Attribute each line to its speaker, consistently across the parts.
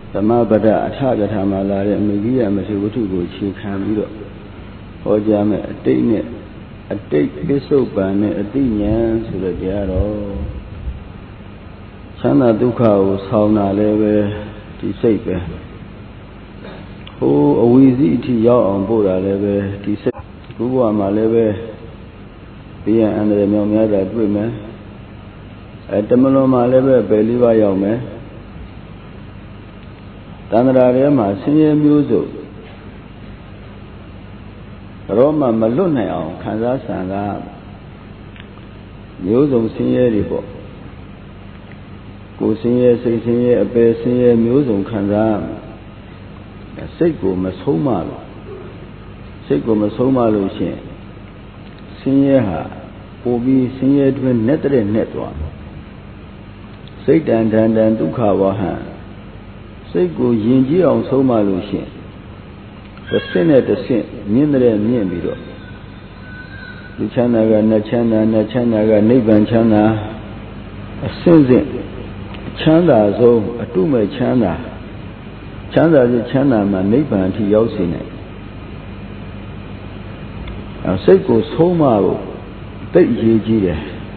Speaker 1: Dhamma Bada Athagata Malare Megia Masivutu Chikamido Ojame Atine a take Bisopane Atinian Suladiaro Sana Duka Sauna Leve Tisepe Who a wheezy tea on board a leve Tisepe Who are my leve Being under the Miamada women at the Maloma leve Beliva Yome Tanarama Senior Muso Roma Maluneo, Kansas and Muso Senior Ribo Go Senior, say Senior, a bear Senior Muso Kansas Sego Masomalo Sego Masomalo Senior Obi Senior Twin Nether Network Satan and Duka Wahan Sego Yinji on Somalushin. The Senate, the Sin, Nindre and Nibido. The Chanaga, Nachanaga, Niban Chana, a Sinzin, Chanda zo, a Tume Chana, Chanda the Chana, my Niban to Yosine. And Sego Somalo, take Yiji.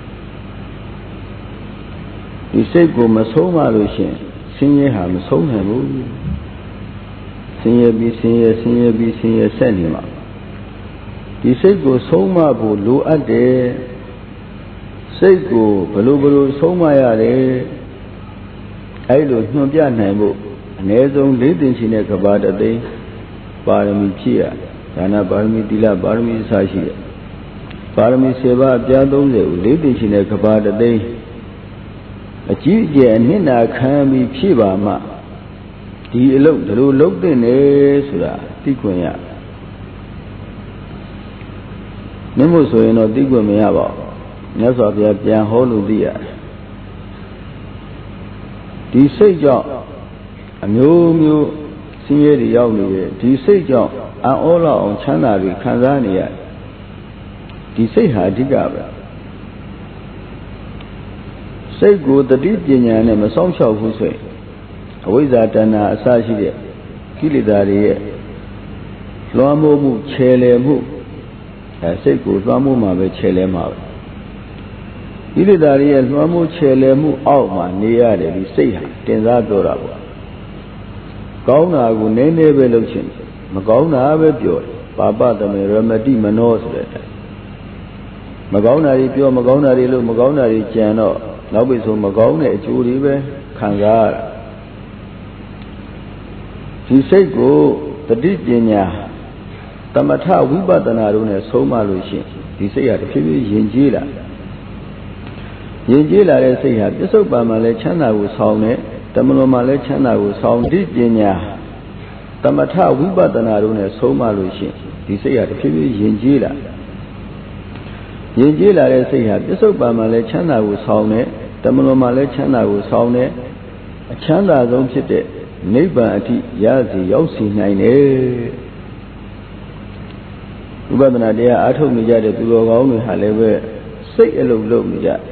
Speaker 1: The Sego Masomalushin. Senior ham so hamu Senior be senior Senima. The Sego Soma Bulu Ade Sego Balubulu Somaya de I look no Janamo, and there's only this in a Kabata day, Barami Chia, Dana Barmi Dila Barmi Sashi, Barmi Seva Jadon, ladies in a Kabata day. A G and Nina can be Chiba Ma. He looked in Esra, Tikuya. Nemoso in a Diguamiaba, Nasa Jan Holudia. The Seja, a new senior Yauni, the Seja, and all on China, Tanzania. The Seha Digaba. Say good the deep Indian and a song shop who say, Awizatana Sashi, Kilidari, Flamu, Chele Mu, say good Ramuma, Chele Mau. Kilidari and Ramu Chele Mu, Alma, near the say, Tenzadora. Gauna would name evolution, Magona Avebio, Baba the Remedy Manos. Magona, Pure Magona, Magona, Jano. Now we saw Magone, Juribe, Kangara. He said, go, the Dinya, Tamata, Wibatanaruna, Somalushi. He said, at Yinjila. Yinjila, they say, this Obama Lechana was sound, Tamaloma Lechana was sound, Dinya, Tamata, Wibatanaruna, Somalushi. He said, at Yinjila. Yinjila, they say, this Obama Lechana was sound. Tamaloma Lechana was sound, a Chanda don't sit it, neighbor at Yazi, Yosi 9. Ubana, dear, I told me that to go on with Haleve, say a low me that.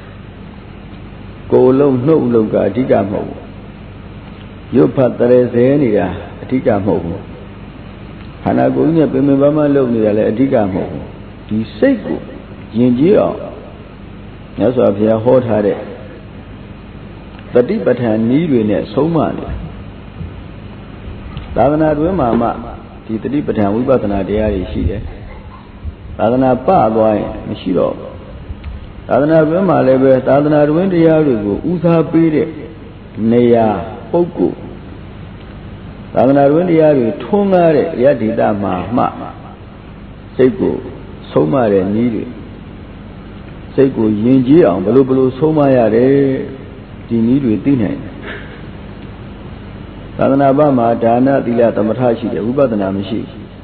Speaker 1: Go low, no low, Digamo. You pat the Zenia, a Digamo. Hanagunya, Bimama Lomia, a Digamo. The Sego, Yinjio. That's why they are hot-headed. The deep at hand need in it so much. Lavana Mama, the deep at hand we got an idea is she. Lavana Pa boy, Mishiro. Lavana Vima lever, Lavana Windia, Usa Bede, Nea, Poku. Lavana Windia, Tungare, Yadida Ma, Sego, Soma and needed. Sego Yinji on Balubulu Somaya, the need within him. Tadanabama, Dana, Dila Tamatashi, Ubadana Mishi.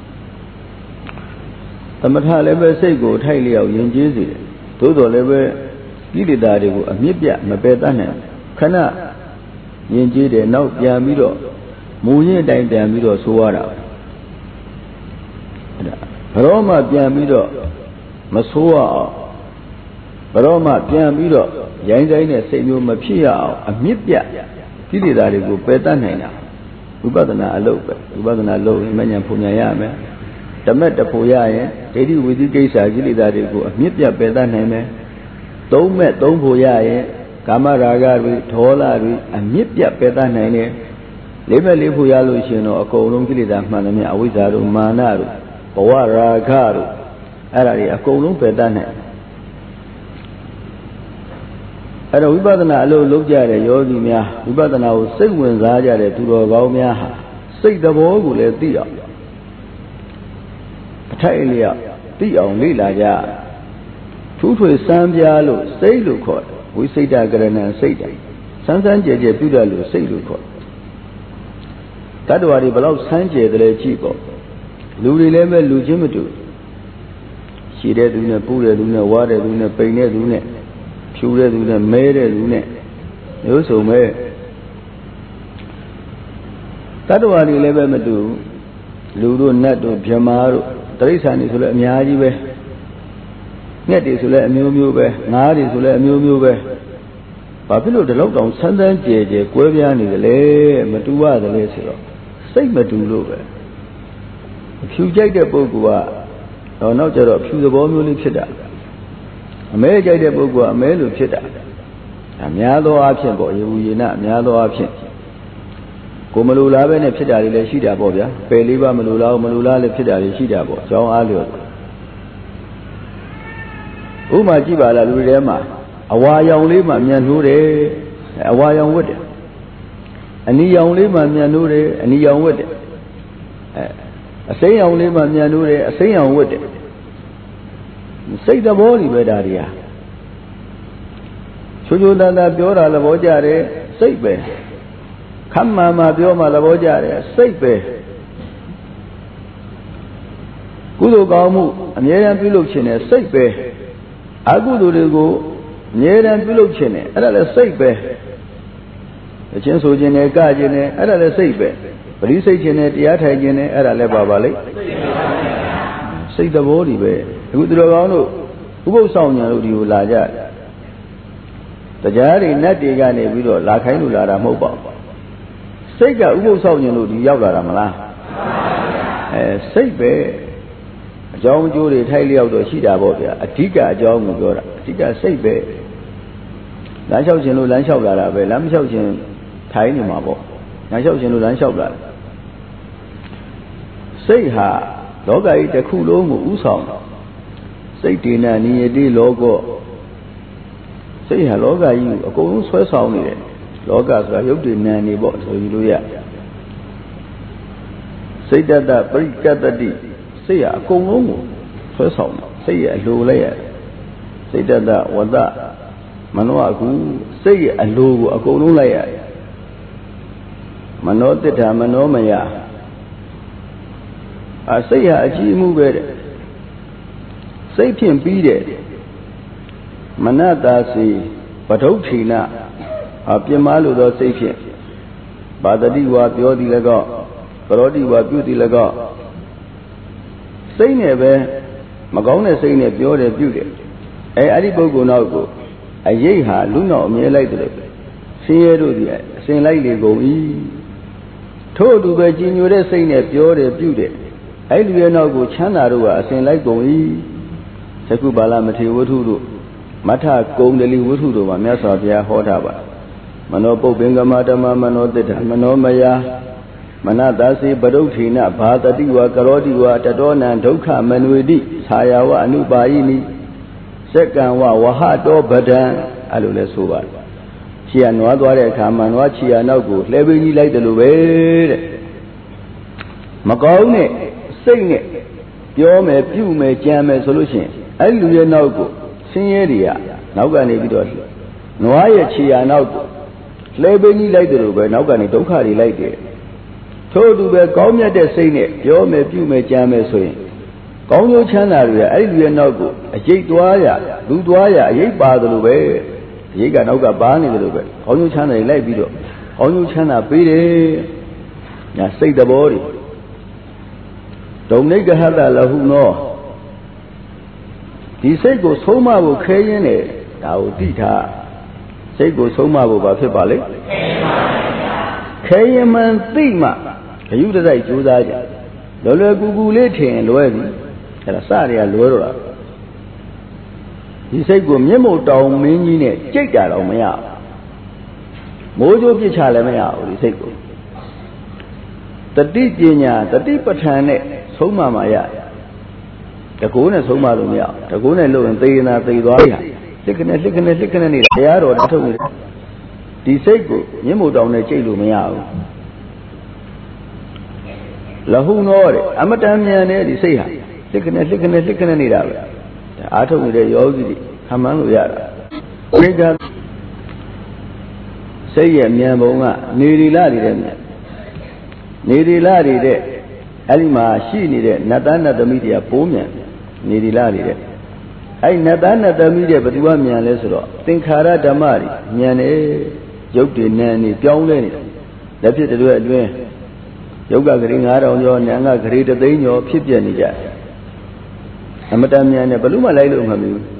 Speaker 1: Tamata level Sego, Talia, Yinjizi, Todo level, Gilidari, Amibia, Mabetana, Kana, Yinji, now Yamido, Muni, Diamido, Suara. Roma, Yamido, Masua. Roma, Yamido, Yangaine, say you Mapia, a Mipia, Kilidari, Betanina. ဝိပဿနာအလုပ်ပဲဝိပဿနာလုပ်ရင်မဉဏ်ဖုန်ညာရမယ်ဓမ္မတဖို့ရရင်ဒိဋ္ဌိဝိသိကိစ္စကိလေသာတွေကိုအမြင့်ပြတ်ပယ်တတ်နိုင်မယ်သုံးမဲ့သုံးဖို့ရရင်ကာမရာဂတွေဒေါသတွေအမြင့်ပြတ်ပယ်တတ်နိုင်တယ်လေးမဲ့လေးဖို့ရလို့ရှိရင်တော့အကုန်လုံးကိလေသာမှန်သမျှအဝိဇ္ဇာတို့မာနတို့ဘဝရာဂတို့အဲ့ဒါတွေအကုန်လုံးပယ်တတ်နိုင်အဲ့တော့ဝိပဿနာအလုပ်လုပ်ကြတဲ့ယောဂီများဝိပဿနာကိုစိတ်ဝင်စားကြတဲ့သူတော်ကောင်းများဟာစိတ်သဘောကိုလည်းသိအောင်အထိုက်အလျောက်သိအောင်လေ့လာကြထူးထွေစမ်းပြလို့စိတ်လို့ခေါ်တယ်ဝိစိတ်တကရဏံစိတ်တယ်စမ်းစမ်းကြဲကြဲပြုတတ်လို့စိတ်လို့ခေါ်တတ္တဝါတွေဘလောက်စမ်းကြဲတယ်လဲကြည့်ပေါ့လူတွေလည်းပဲလူချင်းမတူရှိတဲ့သူနဲ့ပူတဲ့သူနဲ့ဝါတဲ့သူနဲ့ပိန်တဲ့သူနဲ့ဖြူတဲ့သူနဲ့မဲတဲ့သူနဲ့မျိုးစုံပဲတတ္တဝါတွေလည်းပဲမတူလူတို့နတ်တို့ဗြဟ္မာတို့တိရစ္ဆာန်တွေဆိုလည်းအများကြီးပဲငှက်တွေဆိုလည်းအမျိုးမျိုးပဲငါးတွေဆိုလည်းအမျိုးမျိုးပဲဘာဖြစ်လို့ဒီလောက်တောင်ဆန်းဆန်းကြဲကြဲကွဲပြားနေတယ်လဲမတူရတယ်လေဆိုတော့စိတ်မတူလို့ပဲဖြူကြိုက်တဲ့ပုဂ္ဂိုလ်ကတော့နောက်ကျတော့ဖြူသဘောမျိုးလေးဖြစ်တာအမဲကြိုက်တဲ့ပုဂ္ဂိုလ်ကအမဲလိုဖြစ်တာအများသောအားဖြင့်ပေါ့ယေဝယေနအများသောအားဖြင့်ကိုမလိုလားပဲနဲ့ဖြစ်တာတွေလည်းရှိတာပေါ့ဗျာပယ်လေးပါမလိုလားလည်းဖြစ်တာတွေရှိတာပေါ့အကြောင်းအားလျော်ဥပမာကြည့်ပါလားလူတွေထဲမှာအဝါရောင်လေးမှမြန်နှိုးတယ်အဝါရောင်ဝတ်တယ်အနီရောင်လေးမှမြန်နှိုးတယ်အနီရောင်ဝတ်တယ်အစိမ်းရောင်လေးမှမြန်နှိုးတယ်အစိမ်းရောင်ဝတ်တယ်စိတ်သဘောတွေပဲဒါတွေဟာချိုးချိုးသားသားပြောတာသဘောကျတယ်စိတ်ပဲခမ်းမှန်မှပြောမှသဘောကျတယ်စိတ်ပဲကုသိုလ်ကောင်းမှုအမြဲတမ်းပြုလုပ်ခြင်းနဲ့စိတ်ပဲအကုသိုလ်တွေကိုအမြဲတမ်းပြုလုပ်ခြင်းနဲ့အဲ့ဒါလည်းစိတ်ပဲအချင်းဆိုခြင်းနဲ့ကခြင်းနဲ့အဲ့ဒါလည်းစိတ်ပဲပရိစိတ်ခြင်းနဲ့တရားထိုင်ခြင်းနဲ့အဲ့ဒါလည်းပါလိမ့်စိတ်သဘောတွေပဲအခုသူတော်ကောင်းတို့ဥပုသ်ဆောင်ညာတို့ဒီကိုလာကြတရားတွေနတ်တွေကနေပြီးတော့လာခိုင်းလို့လာတာမဟုတ်ပါဘူးစိတ်ကဥပုသ်ဆောင်ညာတို့ဒီရောက်လာတာမလားစိတ်ပဲအကြောင်းအကျိုးတွေထိုက်လျောက်တော့ရှိတာပေါ့ဗျာအဓိကအကြောင်းကိုပြောတာအဓိကစိတ်ပဲလမ်းလျှောက်ခြင်းလို့လမ်းလျှောက်လာတာပဲလမ်းမလျှောက်ခြင်းထိုင်နေမှာပေါ့လမ်းလျှောက်ခြင်းလို့လမ်းလျှောက်လာတယ်စိတ်ဟာလောကကြီးတစ်ခုလုံးကိုဥဆောင်တော့စိတ်တေနနိယတိလောကစိတ်ဟာလောကကြီးကိုအကုန်လုံးဆွဲဆောင်နေတယ်လောကဆိုတာရုပ်တည်နာနေပေါ့ဆိုယူလို့ရစိတ်တတပရိကတ္တိစိတ်ဟာအကုန်လုံးကိုဆွဲဆောင်တော့စိတ်ရဲ့အလိုလိုက်ရစိတ်တတဝတ္တမနောအကူစိတ်ရဲ့အလိုကိုအကုန်လုံးလိုက်ရမနောတ္ထာမနောမယစိတ်ဟာအကြီးအမှုပဲတဲ့စိတ်ဖြင့်ပြီးတယ်မနတာစီပဒုဋ္ဌိနပြမလို့သောစိတ်ဖြင့်ဘာတတိဝါပြောသည်လည်းကောကရောတိဝါပြုသည်လည်းကောစိတ်နဲ့ပဲမကောင်းတဲ့စိတ်နဲ့ပြောတယ်ပြုတယ်အဲ့ဒီပုဂ္ဂိုလ်နောက်ကိုအရေးဟာလူနောက်အမြဲလိုက်တယ်ဆင်းရဲတို့ဒီအစဉ်လိုက်လေကုန်၏ထို့အတူပဲကြည်ညိုတဲ့စိတ်နဲ့ပြောတယ်ပြုတယ်အဲ့ဒီရဲ့နောက်ကိုချမ်းသာတို့ကအစဉ်လိုက်ကုန်၏သက္ကုပါဠမထေဝတ္ထုတို့မထကုံဒလိဝတ္ထုတို့မှာမြတ်စွာဘုရားဟောထားပါမနောပုပ္ပင်္ဂမဓမ္မမနောတ္တမနောမယမနတာစီပဒုဋ္ဌိနဘာတတိဝကရောတိဝတတောနံဒုက္ခမနွေတိခြာယဝအနုပါယိနိစက္ကံဝဝဟတောပဒံအဲ့လိုလဲဆိုပါတယ်ခြေရနွားသွားတဲ့အခါမှာနွားခြေရနောက်ကိုလှဲပေးကြီးလိုက်တယ်လို့ပဲတဲ့မကောင်းတဲ့စိတ်နဲ့ပြောမယ်ပြုမယ်ကြံမယ်ဆိုလို့ရှိရင်အဲ့လူရဲ့နောက်ကိုဆင်းရဲတွေကနောက်ကနေပြီးတော့နွားရဲ့ခြေရနောက်ကိုလှဲပေးကြီးလိုက်တယ်လို့ပဲနောက်ကနေဒုက္ခတွေလိုက်တယ်ထို့အတူပဲကောင်းမြတ်တဲ့စိတ်နဲ့ပြောမယ်ပြုမယ်ကြံမယ်ဆိုရင်ကောင်းကျိုးချမ်းသာတွေကအဲ့ဒီလူရဲ့နောက်ကိုအကျိတ်သွားရလူသွားရအရေးပါတယ်လို့ပဲအရေးကနောက်ကပါနေတယ်လို့ပဲကောင်းကျိုးချမ်းသာတွေလိုက်ပြီးတော့ကောင်းကျိုးချမ်းသာပေးတယ်ညာစိတ်သဘောတွေဒုံနိကဟတလဟုနောဒီစိတ်ကိုဆုံးမဖို့ခဲရင်းတယ်ဒါကိုသိထားစိတ်ကိုဆုံးမဖို့ဘာဖြစ်ပါလဲခဲရမှန်သိမှယူတစိုက်ကြိုးစားကြလောလောကူကူလေးထင်လွဲပြီအဲ့ဒါစရရလွဲတော့တာဒီစိတ်ကိုမျက်မှောက်တောင်မင်းကြီးနဲ့ကြိတ်တာတော့မရဘူးမိုးကြိုးပြစ်ချလည်းမရဘူးဒီစိတ်ကိုတတိပညာတတိပဋ္ဌာန်နဲ့ဆုံးမမှာရတကူနဲ့ဆုံးမလို့မရတကူနဲ့လို့ရင်သေနာသေသွားရလစ်ခနဲ့နေတရားတော်ထုတ်နေဒီစိတ်ကိုမျက်မှောက်တောင်နဲ့ကြိတ်လို့မရဘူးလဟုနောတဲ့အမတန်မြန်တဲ့ဒီစိတ်ဟာလစ်ခနဲ့နေတာပဲအားထုတ်နေတဲ့ယောဂီတွေခံမှန်းလို့ရတာဘိက္ခစိတ်ရဲ့မြန်ပုံကနေရီလာနေတဲ့မြန်နေရီလာနေတဲ့အဲ့ဒီမှာရှိနေတဲ့နတ်သားနတ်သမီးတွေကပိုးမြန်နေရီလာနေတဲ့အဲ့နတ်သားနတ်သမီးတွေဘယ်သူကမြန်လဲဆိုတော့သင်္ခါရဓမ္မတွေမြန်နေရုပ်တွေနံနေပြောင်းလဲနေလက်ဖြစ်တွေအတွင်းယုတ်ကဂရေ9000ကျော်နာငါဂရေ3သိန်းကျော်ဖြစ်ပြနေကြအမတန်မြန်နဲ့ဘလို့မှလိုက်လို့မမီဘူး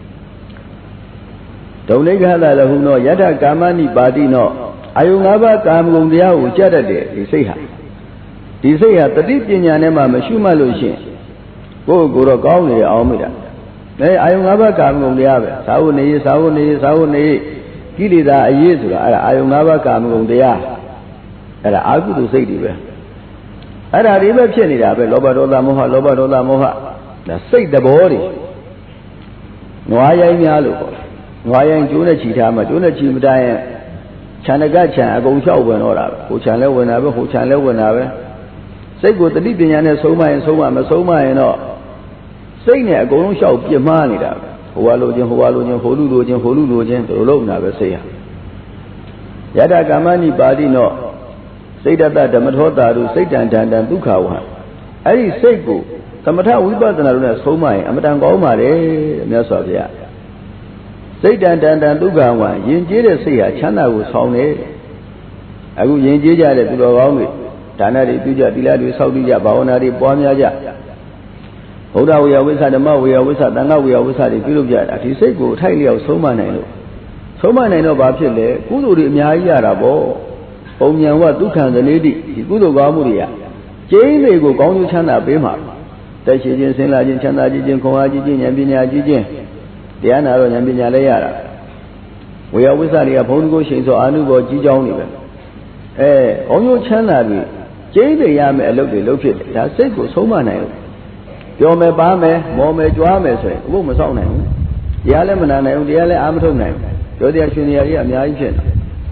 Speaker 1: ဒုံလိခသလဟုနောယထကာမနိပါတိနောအာယု၅ပါးကာမဂုဏ်တရားကိုကြက်တတ်တယ်ဒီစိတ်ဟာတတိပညာနဲ့မှမရှိမှလို့ရှိရင်ကိုယ့်ကိုယ်တော့ကောင်းနေအောင်မိတာအာယု၅ပါးကာမဂုဏ်တရားပဲသာဝနေကိလေသာအရေးဆိုတာအဲ့ဒါအာယု၅ပါးကာမဂုဏ်တရားအဲ့ဒါအာဟုတုစိတ်တွေပဲအဲ့ဒါတွေပဲဖြစ်နေတာပဲလောဘဒေါသမောဟဒါစိတ်သဘောတွေနွားရိုင်းများလို့ပေါ့နွားရိုင်းကျိုးနဲ့ချီထားမှကျိုးနဲ့ချီမတိုင်းရင်ခြံတကခြံအကုန်လျှောက်ဝင်တော့တာပဲဟိုခြံလဲဝင်တာပဲဟိုခြံလဲဝင်တာပဲစိတ်ကိုတတိပညာနဲ့ဆုံးမရင်ဆုံးမမဆုံးမရင်တော့စိတ်နဲ့အကုန်လုံးလျှောက်ပြစ်မှားနေတာပဲဟိုလိုချင်းဟိုလူလိုချင်းဒီလိုလုံးနေတာပဲစိတ်ဟာယတကာမဏိပါတိနောစိတ်တတဓမ္မထောတာတို့စိတ်တန်ဒုက္ခဝဟအဲ့ဒီစိတ်ကိုသမထဝိပဿနာတို့နဲ့ဆုံးမရင်အမတန်ကောင်းပါတယ်မြတ်စွာဘုရားစိတ်တန်ဒုက္ခဝဟယဉ်ကျေးတဲ့စိတ်ဟာချမ်းသာကိုဆောင်တယ်အခုယဉ်ကျေးကြတဲ့သူတော်ကောင်းတွေဒါနတွေပြုကြသီလတွေဆောက်တည်ကြဘာဝနာတွေပွားများကြဗုဒ္ဓဝေယဝိသဓမ္မဝေယဝိသသံဃဝေယဝိသတွေပြုလုပ်ကြတာဒီစိတ်ကိုထိုက်လျောက်ဆုံးမနိုင်တော့ဘာဖြစ်လဲကုသိုလ်တွေအများကြီးရတာပေါ့ပုံညာဝဒုက္ခံသနေတိဒီကုသိုလ်ကောင်းမှုတွေကကျိန်းတွေကိုကောင်းကျိုးချမ်းသာပေးမှာတက်ရှိခြင်းဆင်းလာခြင်းချမ်းသာခြင်းခွန်အားကြီးခြင်းဉာဏ်ပညာကြီးခြင်းတရားနာတော့ဉာဏ်ပညာလည်းရတာဝေယဝိသတွေကဘုံတကုရှိန်ဆိုအာနုဘောကြီးကြောင်းနေပဲကောင်းကျိုးချမ်းသာပြီးကျိန်းတွေရမယ်အလုပ်တွေလုပ်ဖြစ်တယ်ဒါစိတ်ကိုဆုံးမနိုင်ဘူးပြောမယ်ပါမယ်မော်မယ်ကြွားမယ်ဆိုရင်ဘုမဆောင်နိုင်ဘူးတရားလည်းမနာနိုင်ဘူးတရားလည်းအာမထုတ်နိုင်ဘူးပြောတရားရှင်တရားကြီးအများကြီးဖြစ်နေ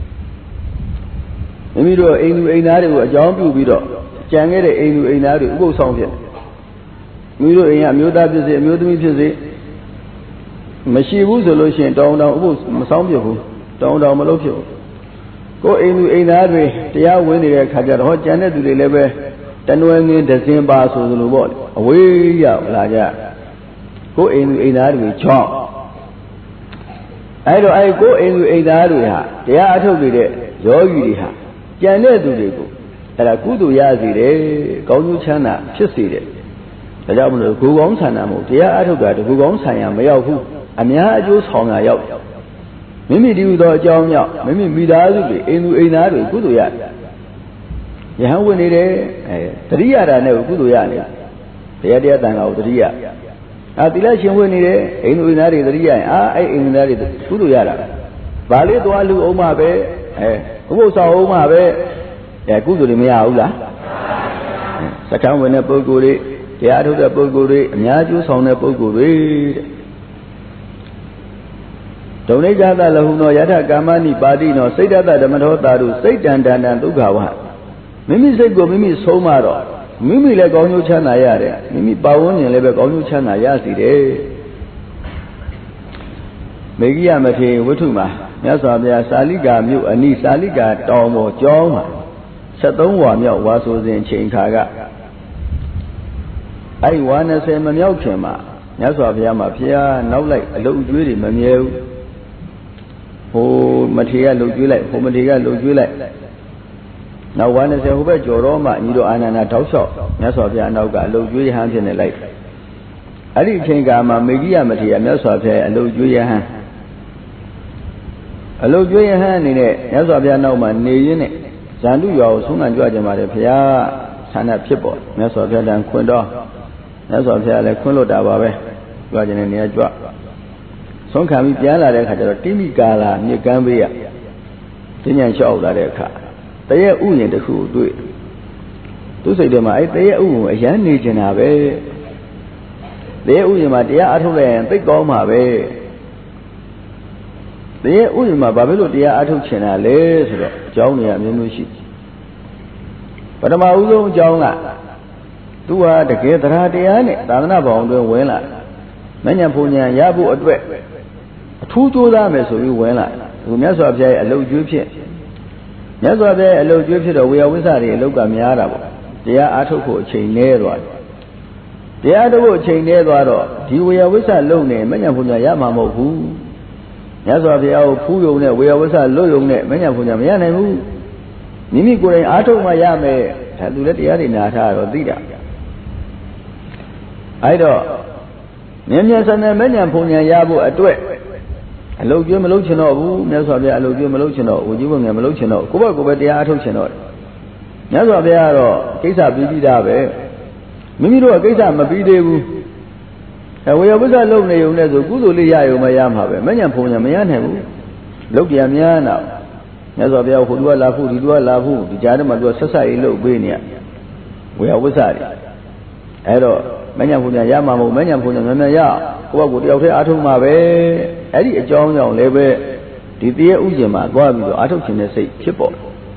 Speaker 1: မိမိတို့အိမ်သူအိမ်သားတွေကိုအကြောင်းပြုပြီးတော့ကြံခဲ့တဲ့အိမ်သူအိမ်သားတွေဥပုသ်ဆောင်ဖြစ်မိမိတို့အိမ်ကအမျိုးသားဖြစ်စေအမျိုးသမီးဖြစ်စေမရှိဘူးဆိုလို့ရှိရင်တောင်းဥပုသ်မဆောင်ဖြစ်ဘူးတောင်းမလုပ်ဖြစ်ဘူးကိုယ်အိမ်သူအိမ်သားတွေတရားဝင်နေတဲ့အခါကျတော့ကြံတဲ့သူတွေလည်းပဲတနွယ်ငင်းဒဇင်ပါဆိုလိုပေါ့အဝေးရောက်လာကြကိုယ်အိမ်သူအိမ်သားတွေချောင်းအဲ့တော့ကိုယ်အိမ်သူအိမ်သားတွေဟာတရားအထုတ်နေတဲ့ယောဂီတွေဟာကြံတဲ့သူတွေကိုအဲ့ဒါကုသိုလ်ရစေတယ်ကောင်းကျိုးချမ်းသာဖြစ်စေတယ်ဒါကြောင့်မလို့ကိုယ်ကောင်းဆန္ဒမဟုတ်တရားအထုတ်တာတကူကောင်းဆံရမရောက်ဘူးအများအကျိုးဆောင်ရရောက်မိမိတည်ဟူသောအကြောင်းကြောင့်မိမိမိသားစုတွေအိမ်သူအိမ်သားတွေကုသိုလ်ရတယ်ယဟန်ဝင်နေတယ်တတိယတာနဲ့ကုသိုလ်ရနေတရားတန်ခါကိုတတိယသီလရှင်ဝင်နေတယ်အိမ်သူအိမ်သားတွေတတိယရင်အဲ့အိမ်သားတွေကုသိုလ်ရတာဘာလေးသွားလူအောင်မှပဲဥပုသ်ဆောင်အောင်မှပဲကုသိုလ်တွေမရဘူးလားစက္ကန့်ဝင်တဲ့ပုဂ္ဂိုလ်တွေတရားထုတ်တဲ့ပုဂ္ဂိုလ်တွေအများကျိုးဆောင်တဲ့ပုဂ္ဂိုလ်တွေဒုံနိဂသလဟုနောယထကာမနိပါတိနောစိတ်တတဓမ္မထောတာတို့စိတ်တန်ဒုက္ခဝဟမိမိစိတ်ကိုမိမိဆုံးမတော့မိမိလည်းကောင်းကျိုးချမ်းသာရတယ်မိမိပါဝန်းကျင်လည်းပဲကောင်းကျိုးချမ်းသာရစီတယ်မေဂိယမထေရဝိထုမှာမြတ်စွာဘုရားစာလိကာမြို့အနီးစာလိကာတောင်ပေါ်ကျောင်းမှာ73ဝါမြောက်ဝါဆိုစဉ်ချိန်ခါကအဲ့ဝါ20မမြောက်ခင်မှာမြတ်စွာဘုရားမှာဘုရားနောက်လိုက်အလုပ်ကျွေးတွေမမြဲဘူးဟိုမထေရလှုပ်ကျွေးလိုက်ဟိုမထေရလှုပ်ကျွေးလိုက်နောက်ဝါ20ဟိုဘက်ကျော်တော့မှညီတို့အာနန္ဒာတောက်လျှောက်မြတ်စွာဘုရားနောက်ကအလုပ်ကျွေးရဟန်းဖြစ်နေလိုက်အဲ့ဒီအချိန်ကမှမေဂိယမထေရမြတ်စွာဘုရားအလုပ်ကျွေးရဟန်းအနေနဲ့မြတ်စွာဘုရားနောက်မှာနေရင်းနဲ့ Zandu Yaw Sungan Jwajamare Pia, Sana Pipo, Mesopia and Kundo, Mesopia Kulo Dababe, Guardian and Yajwa. Some can be Piala, Timi Gala, near Gambia, Tinian Shaw, Ladeka. They are Uyan the who do it. To say them, I say, a young nation have a. They are Uyama, they are Atulan, they go my way. They are Uyama, Babylon, they are Atuchena, Les, Jonia, Mimushi. But a Mauzo Jonga. Do I the Gator Diane, Dana Bond, Wella. Manyapunya, Yabu, a dwet. Two dames will be Wella, who never obey a low Jupiter. Never obey a low Jupiter, we are wizard, a look at Miarabo. They are Atoko, chain near one. They are the word chain near one. Do we are wizard low name, Manyapunya Yamamo who? Never obey our Puyo, we are wizard low name, Manyapunya Yanamu. Nimi Gure Ato Mayame, had to let the Adinata or Dida. I don't. Nemias and Manyapunya Yabu at Dwet. Hello, Jim Meluchino, never be Allo Jim Meluchino, would you want a Meluchino, go over the Atochino. Never be a Kesa Bibi Dabe. Mimido Kesa Mabide. And we are with a low name as a good Liayo Mayam have a Manyapunya Mayan. Look Yamiana. Never be a Hudua Lafu, Hidua Lafu, the Janama was Society Low Benia. We are with that. Hello, Manyapunya Yamamu, Manyapunya Manaya, who would you say Atomabe? Eddie John Young Lebe, the dear Ujima, Guabi, Atochina say, Chipo.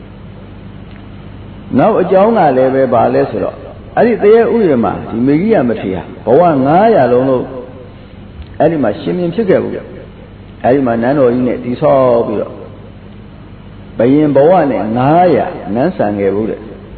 Speaker 1: Now a Jonga Lebe by Lesero. Eddie dear Ujima, the Megia Matia, Owan Naya Lono, Eddie my Shimian Chicago, Eddie my Nano in it, this all. Bayin Bawane, Naya, Nansan Gerude.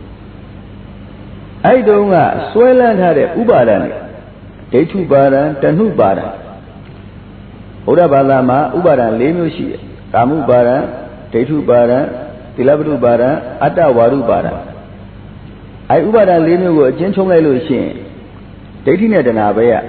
Speaker 1: I don't know, Swelland had a Ubaran, Tetu Baran, Tanu Baran. Oda Balama, Ubaran, Lemushi, Kamu Baran, Tetu Baran, Tilabru Baran, Atawaru Baran. I Ubaran Lemu, Jenchong Lushin, Tetina and Abaya.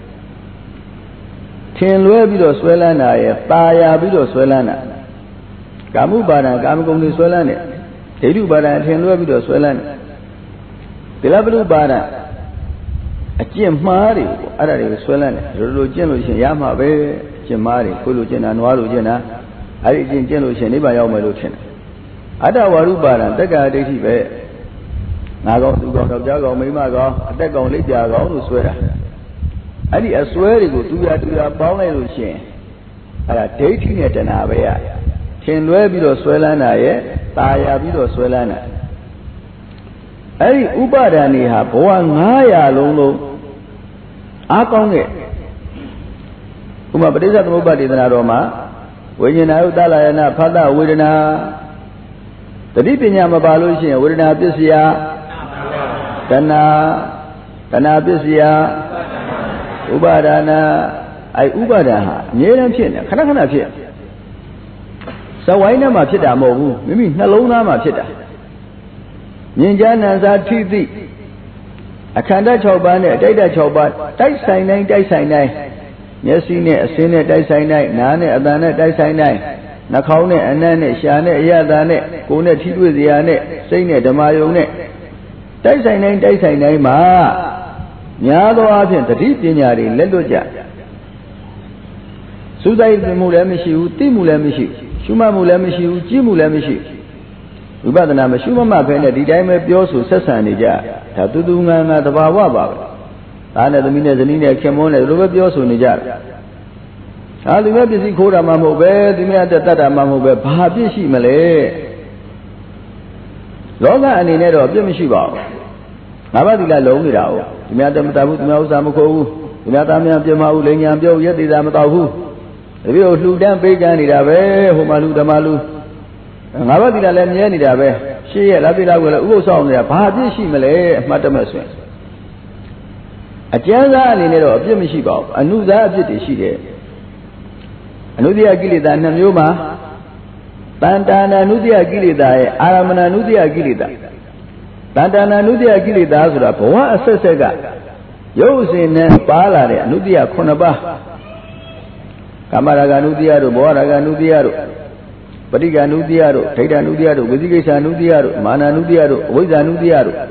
Speaker 1: Ten Luebido Swellana, Taya Bido Swellana. Kamu Baran, Kamu Swellane, Tetu Baran, Ten Luebido Swellane. Tilabru Baran. A Jim Mari, Ada Swellane, Rolo Yama Bay. Jemari, Kulujena, Nualujena, Arijin Jelushan, Ibayo Meluchan. Ada Warubaran, the guy did he be. Nago to go to Jago, Mimago, the only Jago to swear. I did a swear to your Paulushan. I dating at an Avea. Can Webido Swellana, Taya Bido Swellana. I Ubadani have one higher Lolo. Akong Uma Padisa Mubadi than Aroma, when you know Dalayana, Pada, Widana, the Dipinyama Balushi, Widana Bisia, Tana Bisia, Ubadana, I Ubadaha, Neran Chin, Kanakana Chin. So why not Machida Mobu? You mean Nalona Machida? Ninjana Zati. I can't Chobane, Data Chobat, Dai Sinai. Yes, in it, Sine, Daisanai, Nane, Adana, Daisanai, Nakone, Anane, Shane, Yadane, Kone, Tidu, Yane, Sine, Damayone. Daisanai, Ma, Nyado Argent, the Dinyari, Lendoja. Sudai Mulemishi, Timulemishi, Shuma Mulemishi, Jimulemishi. Ubadana, Shuma Mapena, the Dime Biosu, Sasanija, Tatudunga, the Bawa. Ana the Minazanina came on as Rubio Nijar. I'll be busy Kura Mamu Bear, the Tata Mamu Bear, Pabishi Malay. Loga and in Edo of Jemishiba. Navadilla Longirao, the Madame Tabu, Mausamuko, the Madame Jamau, Lanyam Jo, Yeti Damatahu. The Vio flew down big and Idabe, Humalu Damalu. Navadilla Lanyani Dabe, she had Lavilla will go on there, Pabishi Malay, Matamas. A Jaza in Edo of Jemishiba, I knew that she did. I knew the Agilida Namuma, Tantana Nudia Gilida, Aramana Nudia Gilida. Tantana Nudia Gilida Zura, Poa Sesega, Yosin Palare, Nudia Konaba, Kamaraga Nudia, Boraga Nudia, ฏิกานุติยะတို့ဒိဋ္ဌာနုတ္တိယတို့ဝိသိကိစ္ဆာနုတ္တိယတို့မာနနုတ္တိယတို့အဝိဇ္ဇာနုတ္တိယတို့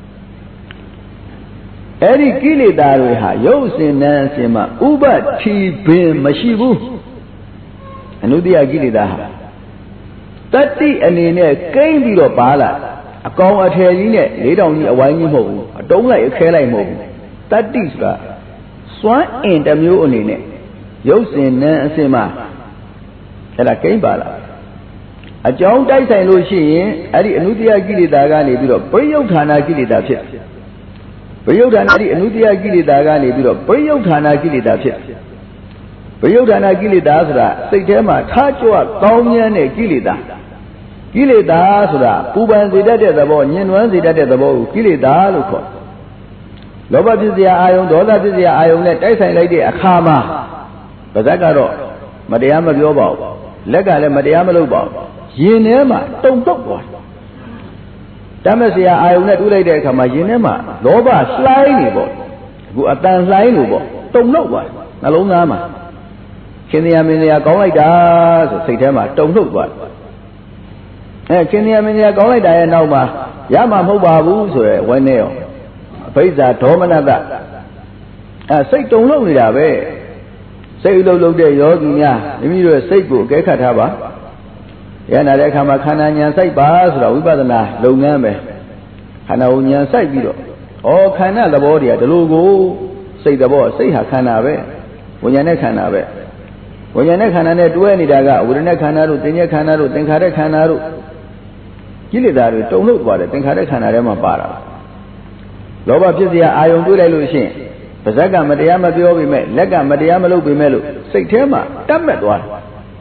Speaker 1: အဲ့ဒီကိလေသာတွေဟာရုပ်စဉ်နာအစဉ်မှာဥပတိပင်မရှိဘူးအနုတ္တိယကိလေသာဟာတတ္တိအနေနဲ့ကိမ့်ပြီးတော့ပါလာအကောင်အထည်ကြီးနဲ့၄တောင်ကြီးအဝိုင်းကြီးမဟုတ်ဘူးအတုံးလိုက်အခဲလိုက်မဟုတ်ဘူးတတ္တိဆိုတာစွမ်းအင်တစ်မျိုးအနေနဲ့ရုပ်စဉ်နာအစဉ်မှာအဲ့ဒါကိမ့်ပါလာအကြောင်းတိုက်ဆိုင်လို့ရှိရင်အဲ့ဒီအနုတ္တိယကိလေသာကနေပြီးတော့ပရိယုဌာဏကိလေသာဖြစ်ပရိယုဌာဏအဲ့ဒီအနုတ္တိယကိလေသာကနေပြီးတော့ပရိယုဌာဏကိလေသာဖြစ်ပရိယုဌာဏကိလေသာဆိုတာစိတ်ထဲမှာထားကြွကောင်းမြတ်တဲ့ကိလေသာဆိုတာပူပန်စေတတ်တဲ့သဘောညှဉ်းနှွမ်းစေတတ်တဲ့သဘောကိုကိလေသာလို့ခေါ်လောဘဖြစ်เสียအာယုံဒေါသဖြစ်เสียအာယုံနဲ့တိုက်ဆိုင်လိုက်တဲ့အခါမှာပါဇက်ကတော့မတရားမပြောပါဘူးလက်ကလည်းမတရားမလုပ်ပါဘူးရင်ထဲမှာတုံတုတ်သွားတတ်မเสียအာယုံနဲ့တူးလိုက်တဲ့အခါမှာရင်ထဲမှာလောဘလှိုင်းနေပေါ့အခုအတန်လှိုင်းလို့ပေါ့တုံနှုတ်သွားနှလုံးသားမှာခင်ဗျာမင်းကြီးကောင်းလိုက်တာဆိုစိတ်ထဲမှာတုံနှုတ်သွားခင်ဗျာမင်းကြီးကောင်းလိုက်တာရဲ့နောက်မှာရမှာမဟုတ်ပါဘူးဆိုရယ်ဝိုင်းနေရောအဘိဇ္ဇာဒေါမနတစိတ်တုံနှုတ်နေတာပဲစိတ်အလုပ်လုပ်တဲ့ယောဂီများမိမိတို့စိတ်ကိုအကဲခတ်ထားပါရနာတဲ့အခါမှာခန္ဓာဉာဏ်စိုက်ပါဆိုတာဝိပဿနာလုပ်ငန်းပဲခန္ဓာကိုဉာဏ်စိုက်ပြီးတော့ခန္ဓာသဘောတွေကဒီလိုကိုစိတ်သဘောစိတ်ဟာခန္ဓာပဲဝိညာဉ်နဲ့ခန္ဓာပဲဝိညာဉ်နဲ့ခန္ဓာနဲ့တွဲနေတာကဝေဒနာခန္ဓာတို့သင်္ညေခန္ဓာတို့သင်္ခါရခန္ဓာတို့ကိလေသာတွေတုံ့လို့သွားတယ်သင်္ခါရခန္ဓာထဲမှာပါတာလောဘဖြစ်เสียအာယုံတွေးလိုက်လို့ရှိရင်ပါဇက်ကမတရားမပြောပေမဲ့လက်ကမတရားမလုပ်ပေမဲ့လို့စိတ်ထဲမှာတတ်မဲ့သွားတယ်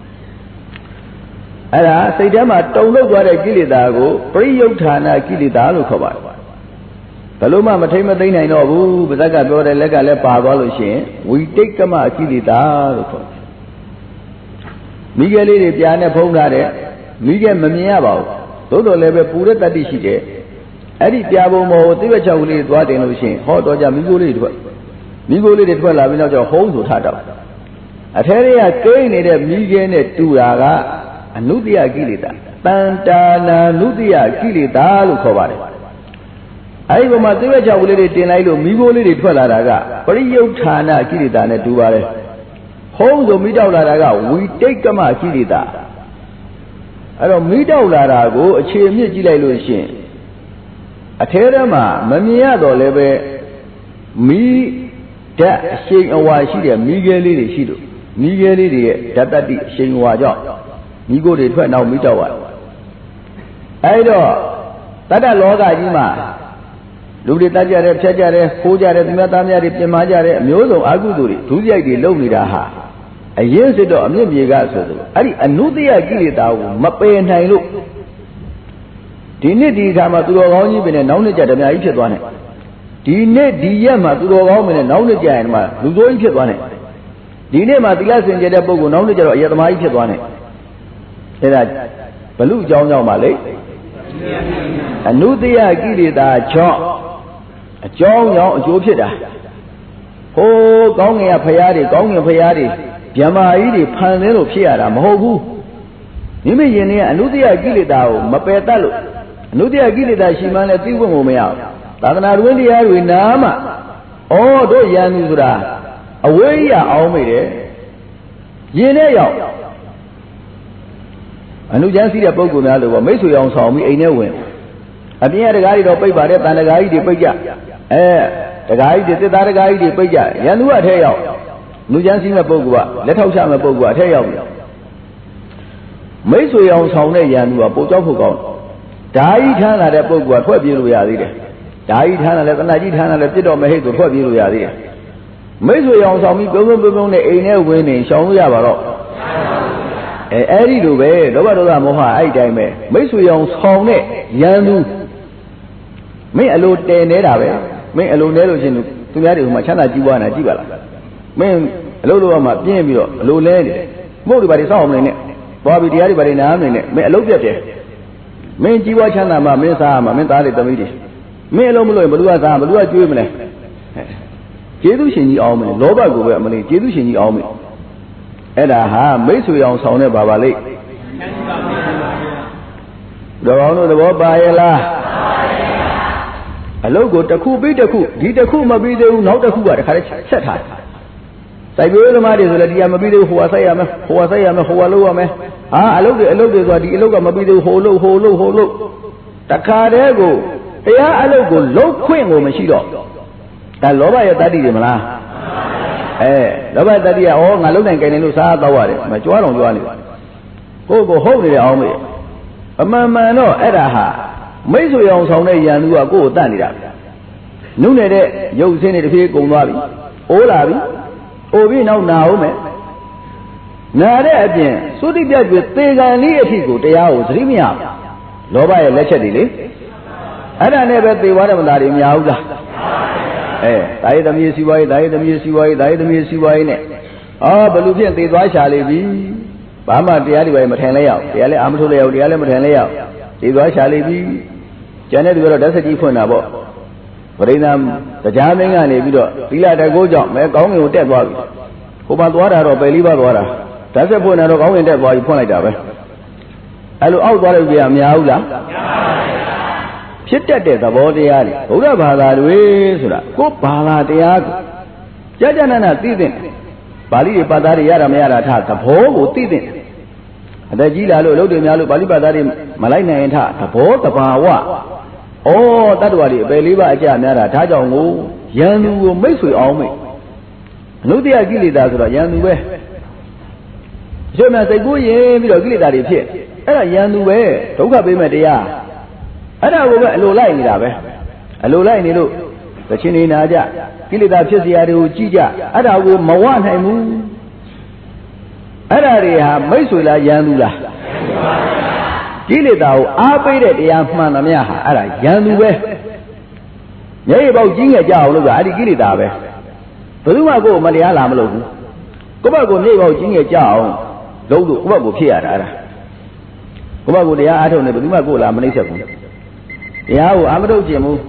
Speaker 1: အဲ့ဒါစိတ်ထဲမှာတုံ့လောက်သွားတဲ့ကိလေသာကိုပရိယုဌာဏကိလေသာလို့ခေါ်ပါတယ်ဘယ်လို့မှမထိမ့်မသိမ့်နိုင်တော့ဘူးပါဇက်ကပြောတဲ့လက်ကလည်းပါသွားလို့ရှိရင်ဝိတိတ်ကမကိလေသာလို့ခေါ်တယ်မိခဲလေးတွေပြာနဲ့ဖုံးထားတဲ့မိခဲမမြင်ရပါဘူးသို့တော်လည်းပဲပူတဲ့တတ္တိရှိတယ်အဲ့ဒီပြာပုံပေါ်ကိုသိဝက်ချောက်ကလေးသွားတင်လို့ရှိရင်ဟောတော့ကြမိခိုးလေးတွေထွက်လာပြီးတော့ဟုံးဆိုထတော့အထဲတွေကကိန်းနေတဲ့မိခဲနဲ့တူတာကအနုတ္တိယကိလေသာတန်တာနာနုတ္တိယကိလေသာလို့ခေါ်ပါတယ်အဲဒီဘုမှာသိဝက်ချောက်ကလေးတွေတင်လိုက်လို့မိခိုးလေးတွေထွက်လာတာကပရိယုဌာဏကိလေသာနဲ့တူပါတယ်ဟုံးဆိုမိတောက်လာတာကဝိတိတ်ကမကိလေသာအဲ့တော့မိတောက်လာတာကိုအခြေအမြစ်ကြည့်လိုက်လို့ရှိရင်အထဲထဲမှာမမြင်ရတော့လည်းပဲမိဓာတ်အရှိန်အဝါရှိတဲ့မိခဲလေးတွေရှိလို့မိခဲလေးတွေရဲ့ဓာတ်တတ္တိအရှိန်အဝါကြောင့်မိကိုယ်တွေထွက်နောက်မိတောက်သွားအဲ့တော့တတ္တလောကကြီးမှာလူတွေတတ်ကြတယ်ဖြတ်ကြတယ်ခိုးကြတယ်သူများသားများတွေပြင်မာကြတယ်အမျိုးစုံအကုသိုလ်တွေဒုစရိုက်တွေလုပ်နေတာဟာအရင်စစ်တော့အမြင့်မြေကဆိုသလိုအဲ့ဒီအနုတ္တိယကိလေသာကိုမပယ်နိုင်လို့ဒီနေ့ဒီအခါမှာသူတော်ကောင်းကြီးပဲနဲ့နောက်နှစ်ကြဓမ္မကြီးဖြစ်သွားတယ်ဒီနေ့ဒီရက်မှာသူတော်ကောင်းပဲနဲ့နောက်နှစ်ကြရင်မှလူစိုးကြီးဖြစ်သွားတယ်ဒီနေ့မှာသီလစင်ကြတဲ့ပုဂ္ဂိုလ်နောက်နှစ်ကြတော့အယတမကြီးဖြစ်သွားတယ်အဲ့ဒါဘလူအကြောင်းကြောင့်ပါလေအနုတ္တိယကိလေသာကြောင့်အကြောင်းကြောင့်အကျိုးဖြစ်တာဟိုးကောင်းငင်ဖရားတွေကောင်းငင်ဖရားတွေဗျမကြီးတွေဖန်ဆင်းလို့ဖြစ်ရတာမဟုတ်ဘူးမိမိရင်ထဲကအနုတ္တိယကိလေသာကိုမပယ်တတ်လို့အနုတ္တိယကိလေသာရှိမှလည်းသိခွင့်ကိုမရဘူးသာသနာတွင်တရားတွေနားမှတို့ရန်သူဆိုတာအဝေးရအောင်မိတယ်ရင်ထဲရောက်အနုကျမ်းစီးတဲ့ပုဂ္ဂိုလ်များလို့ပေါ့မိတ်ဆွေအောင်ဆောင်ပြီးအိမ်ထဲဝင်အပြင်ကတကားကြီးတော့ပိတ်ပါတယ်တန်တကားကြီးတွေပိတ်ကြတကားကြီးတွေသစ်သားတကားကြီးတွေပိတ်ကြရန်သူကအထက်ရောက်အနုကျမ်းစီးမဲ့ပုဂ္ဂိုလ်ကလက်ထောက်ချမဲ့ပုဂ္ဂိုလ်ကအထက်ရောက်ပြီမိတ်ဆွေအောင်ဆောင်တဲ့ရန်သူကပိုကြောက်ဖို့ကောင်းဓာကြီးထမ်းလာတဲ့ပုဂ္ဂိုလ်ကထွက်ပြေးလို့ရသေးတယ်ဓာကြီးထမ်းလာလဲတဏှာကြီးထမ်းလာလဲပြစ်တော့မဟိတ်ဆိုထွက်ပြေးလို့ရသေးတယ်မိတ်ဆွေအောင်ဆောင်ပြီးပြုံးနဲ့အိမ်ထဲဝင်နေရှောင်လို့ရပါတော့အဲ့ဒီလိုပဲလောဘဒေါသမောဟအဲ့တိုင်းပဲမိတ်ဆွေအောင်ဆောင်တဲ့ရန်သူမင်းအလိုတည်နေတာပဲမင်းအလိုနဲလို့ချင်းသူများတွေဟိုမှာချမ်းသာကြီးပွားနေတာကြည့်ပါလားမင်းအလိုလိုမှပြင်းပြီးတော့အလိုလဲနေတယ်မဟုတ်ဒီပါတွေစောက်အောင်နေနဲ့သွားပြီးတရားတွေပါတွေနားမနေနဲ့မင်းအလုပ်ပြတ်တယ်မင်းကြီးပွားချမ်းသာမှမင်းစားမှမင်းသားတွေသမီးတွေမင်းအလုံးမလို့ဘယ်သူကစားဘယ်သူကကျွေးမလဲကျေးဇူးရှင်ကြီးအောင်မလဲလောဘကိုပဲအမလေးကျေးဇူးရှင်ကြီးအောင်မယ်အဲ့ဒါဟာမိတ်ဆွေအောင်ဆောင်တဲ့ဘာပါလိမ့် Dorano the Bobayela a logo, the coup beat the coup, did the coup, maybe they will not the coup at the set high. Siberia Madi, the Yamabido, who was I am, who I look at the logo, Mabido, holo. The Carego, they are a logo, low queen or Machido. That Loba Daddy Mala. Eh, Loba Daddy, all I look and get into Sawari, my Joan Johnny. Go hold it on me. A man, no, Edaha. Mấy young sau này giờ nuôi cô ta đi ra, nung này đấy, yêu xin này thì cũng vào đi, ô là đi, ô bị nào mẹ, nãy đấy anh, số đi bây giờ tê cái này thì cũng tê áo, gì mi áo, lo bài lấy chết đi đi, anh này bây tê vào làm đại mi áo ra, đại đam gì siêu vậy này, bây giờ phiền tê toái xả đi bi, bà mà tê đi vậy mà thèn lấy áo, tê lấy ám thu lấy áo, tê lấy mà thèn lấy áo. Thì nói xả đi bi, cho nên bây giờ đã sẽ đi phun nào bộ, vậy nên là cha mấy ngày này bây giờ đi lại đại cố chọn mấy con người tết vào, cô bạn tuổi nào rồi về đi bao tuổi nào, đã sẽ phun nào rồi con người tết vào phun lại trả về, ai lúc áo tuổi này về nhà áo lắm, chết tết là bao nhiêu đi, cũng là bà là đuôi rồi đó, cô bà là thì à, chắc chắn là tí tiền, bà đi bà ta đi ra mấy ra thà thà phố của tí tiền. Đại chỉ là lúc đi nhà lúc bali bà ta đi Malay này thà thà phố thà bà wa, ta đuổi đi về lý bà cha nhà ra thà cho ngủ, dân ngủ mấy suy áo mấy, lúc đi cái gì đó rồi dân ngủ về, cho nên tại cô gì bây giờ cái gì đó đi thiệt, là dân ngủ về, đâu có bị mệt đi à, là cô về lô lại này lúc, cái chuyện này nè cha, cái gì đó thiệt gì à đều chỉ cha, là cô mau ăn hay mu. Ada dia mấy là dân là, chỉ là tàu áp đấy thì mà làm gì hả? Ada dân về, nhảy bao nhiêu người giàu luôn rồi, đi chỉ là tàu về, từ mà cô mà đi làm luôn, có bao cô nhảy bao nhiêu người giàu, đâu được có bao cô kia à? Có bao cô đi ăn thôi này, từ mà cô làm mấy sự cũng, giàu ăn đâu chỉ mu,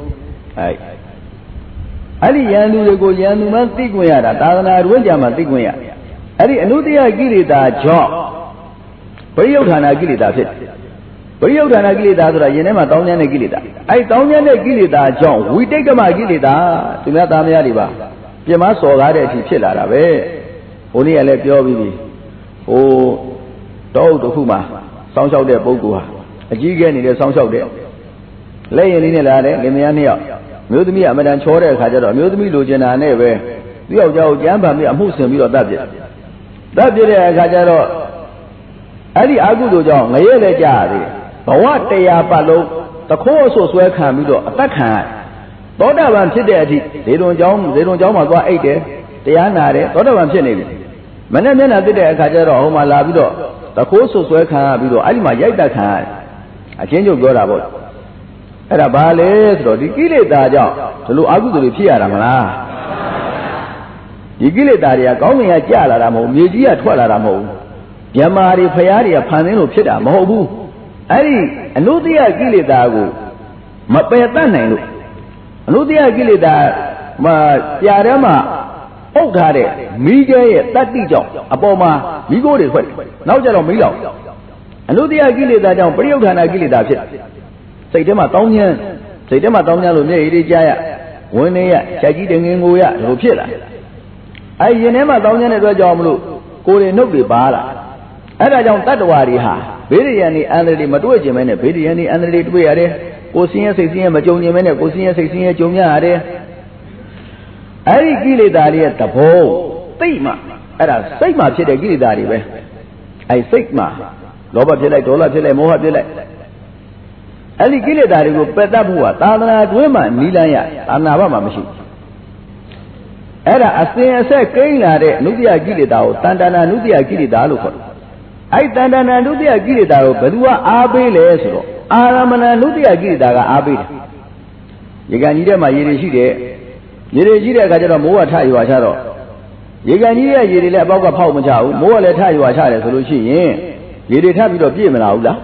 Speaker 1: đi dân rồi cô dân mà tiếc người à, ta nói rồi giờ mà tiếc người à. Ari anudiya kilita jo Pariyodhana kilita phit Pariyodhana kilitaဆိုတာယင်ထဲမှာတောင်းကျမ်းတဲ့ကိလေသာအဲ့တောင်းကျမ်းတဲ့ကိလေသာကြောင့်ဝိတိတ်ကမကိလေသာသူများသားများတွေပါပြမစော်ကားတဲ့အထိဖြစ်လာတာပဲဟိုနေ့ကလည်းပြောပြီးပြီဟိုတောအုပ်တစ်ခုမှာစောင်းလျှောက်တဲ့ပုဂ္ဂိုလ်ဟာအကြီးကျယ်နေတဲ့စောင်းလျှောက်တဲ့လက်ရည်လေးနဲ့လာတယ်လင်မယားနှစ်ယောက်မျိုးသမီးအမတန်ချောတဲ့အခါကျတော့မျိုးသမီးလိုချင်တာနဲ့ပဲသူ့ယောက်ျားကိုကြမ်းပန်ပြီးအမှုဆင်ပြီးတော့တတ်ပြတတ်ပြတဲ့အခါကျတော့အဲ့ဒီအကုသိုလ်ကြောင့်ငရဲလည်းကြာသေးဘဝတရားပတ်လုံးတခိုးအဆွဆွဲခံပြီးတော့အသက်ခံသောတာပန်ဖြစ်တဲ့အထိဇေတုံကျောင်းမှာသွားအိတ်တယ်တရားနာတယ်သောတာပန်ဖြစ်နေပြီမနဲ့မျက်နှာသိတဲ့အခါကျတော့ဟိုမှာလာပြီးတော့တခိုးဆွဆွဲခံပြီးတော့အဲ့ဒီမှာရိုက်တက်ခံအချင်းချုပ်ပြောတာပေါ့အဲ့ဒါဘာလဲဆိုတော့ဒီကိလေသာကြောင့်ဒီလိုအကုသိုလ်တွေဖြစ်ရတာမလားဒီကိလေသာတွေကကောင်းငင်ကကြာလာတာမဟုတ်မြေကြီးကထွက်လာတာမဟုတ်မြမာတွေဖျားတွေကဖန်ဆင်းလို့ဖြစ်တာမဟုတ်ဘူးအဲ့ဒီအနုတ္တိယကိလေသာကိုမပယ်တတ်နိုင်လို့အနုတ္တိယကိလေသာမှာပြာထဲမှာအုပ်ထားတဲ့မိကျဲရဲ့တတ္တိကြောင့်အပေါ်မှာမိခိုးတွေထွက်နောက်ကျတော့မိလောက်အနုတ္တိယကိလေသာကြောင့်ပရိယုဌာဏကိလေသာဖြစ်စိတ်ထဲမှာတောင်းကျမ်းလို့မျက်ရည်တွေကြားရဝင်နေရချက်ကြီးတငင်ကိုရဒီလိုဖြစ်လာအဲ့ရင်ထဲမှာတောင်းကျမ်းတဲ့အတွက်ကြောင့်မလို့ကိုယ်တွေနှုတ်တွေပါလာအဲ့ဒါကြောင့်တတ္တဝါတွေဟာဘေးရန်ဒီအန္တရာယ်တွေမတွေ့ကျင်မဲနဲ့ဘေးရန်ဒီအန္တရာယ်တွေတွေ့ရတယ်ကိုယ်စင်းရဲစိတ်စင်းရဲမကြုံကျင်မဲနဲ့ကိုယ်စင်းရဲစိတ်စင်းရဲကြုံရရတယ်အဲ့ဒီကိလေသာတွေရဲ့သဘောသိမှအဲ့ဒါစိတ်မှဖြစ်တဲ့ကိလေသာတွေပဲအဲ့စိတ်မှလောဘဖြစ်လိုက်ဒေါသဖြစ်လိုက်မောဟဖြစ်လိုက်အဲ့ဒီကိလေသာတွေကိုပယ်တတ်ဖို့ကသာသနာ့တွင်းမှာနီးလန်းရသာသနာ့ဘက်မှာမရှိအဲ့ဒါအစဉ်အဆက်ကိန်းလာတဲ့အနုတ္တိယကိလေသာကိုတန်တနာနုတ္တိယကိလေသာလို့ခေါ်တယ်အဲ့တန်တနာနုတ္တိယကိလေသာကိုဘယ်သူကအားပေးလဲဆိုတော့အာရမဏနုတ္တိယကိလေသာကအားပေးတယ်ရေကန်ကြီးထဲမှာရေတွေရှိတယ်ရေတွေရှိတဲ့အခါကျတော့မိုးကထရွာချတော့ရေကန်ကြီးရဲ့ရေတွေလည်းအပေါက်ကဖောက်မချဘူးမိုးကလည်းထရွာချတယ်ဆိုလို့ရှိရင်ရေတွေထပြီးတော့ပြည့်မလာဘူးလား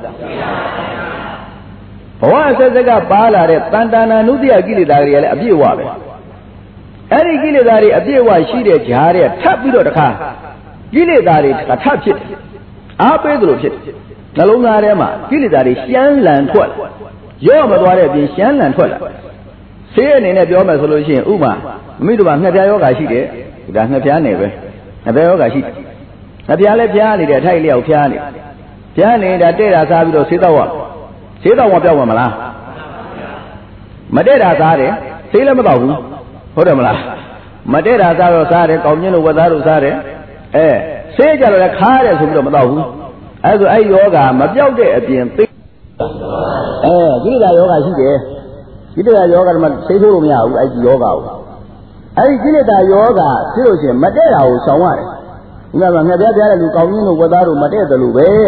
Speaker 1: ဘဝအဆက်ဆက်ကပါလာတဲ့တန်တနာနုတ္တိယကိလေသာတွေလည်းအပြည့်အဝပဲအဲ့ဒီကိလေသာတွေအပြည့်အဝရှိတဲ့ဂျားတဲ့ထပ်ပြီးတော့တခါကိလေသာတွေထပ်ဖြစ်အားပေးသလိုဖြစ်ထနှလုံးသားထဲမှာကိလေသာတွေရှမ်းလန်ထွက်ရော့မသွားတဲ့အပြင်ရှမ်းလန်ထွက်လာဆေးအနေနဲ့ပြောမယ်ဆိုလို့ရှိရင်ဥမာမိတို့ကငှက်ပြားယောဂါရှိတယ်ဒါငှက်ပြားနေပဲငှက်ပြားယောဂါရှိငှက်ပြားလည်းဖျားနေတယ်အထိုက်လျောက်ဖျားနေတာတဲ့တာစားပြီးတော့ဆေးတော့ပြောက်မှာမလားမတဲ့တာစားတယ်ဆေးလည်းမတော့ဘူးဟုတ်တယ်မလားမတဲ့တာစားတော့စားတယ်ကောင်းကျင်းတို့ဝက်သားတို့စားတယ်ဆေးကြတော့လည်းခါတယ်ဆိုပြီးတော့မတော့ဘူးအဲဆိုအဲ့ယောဂါမပြောက်တဲ့အပြင်သိကိလေသာယောဂါရှိတယ်ကိလေသာယောဂါမှာသိထိုးလို့မရဘူးအဲ့ဒီယောဂါကိုအဲ့ဒီကိလေသာယောဂါဖြစ်လို့ရှိရင်မတဲ့တာကိုဆောင်ရတယ်ဒီမှာငှက်ပြားတဲ့လူကောင်းကျင်းတို့ဝက်သားတို့မတဲ့တယ်လို့ပဲ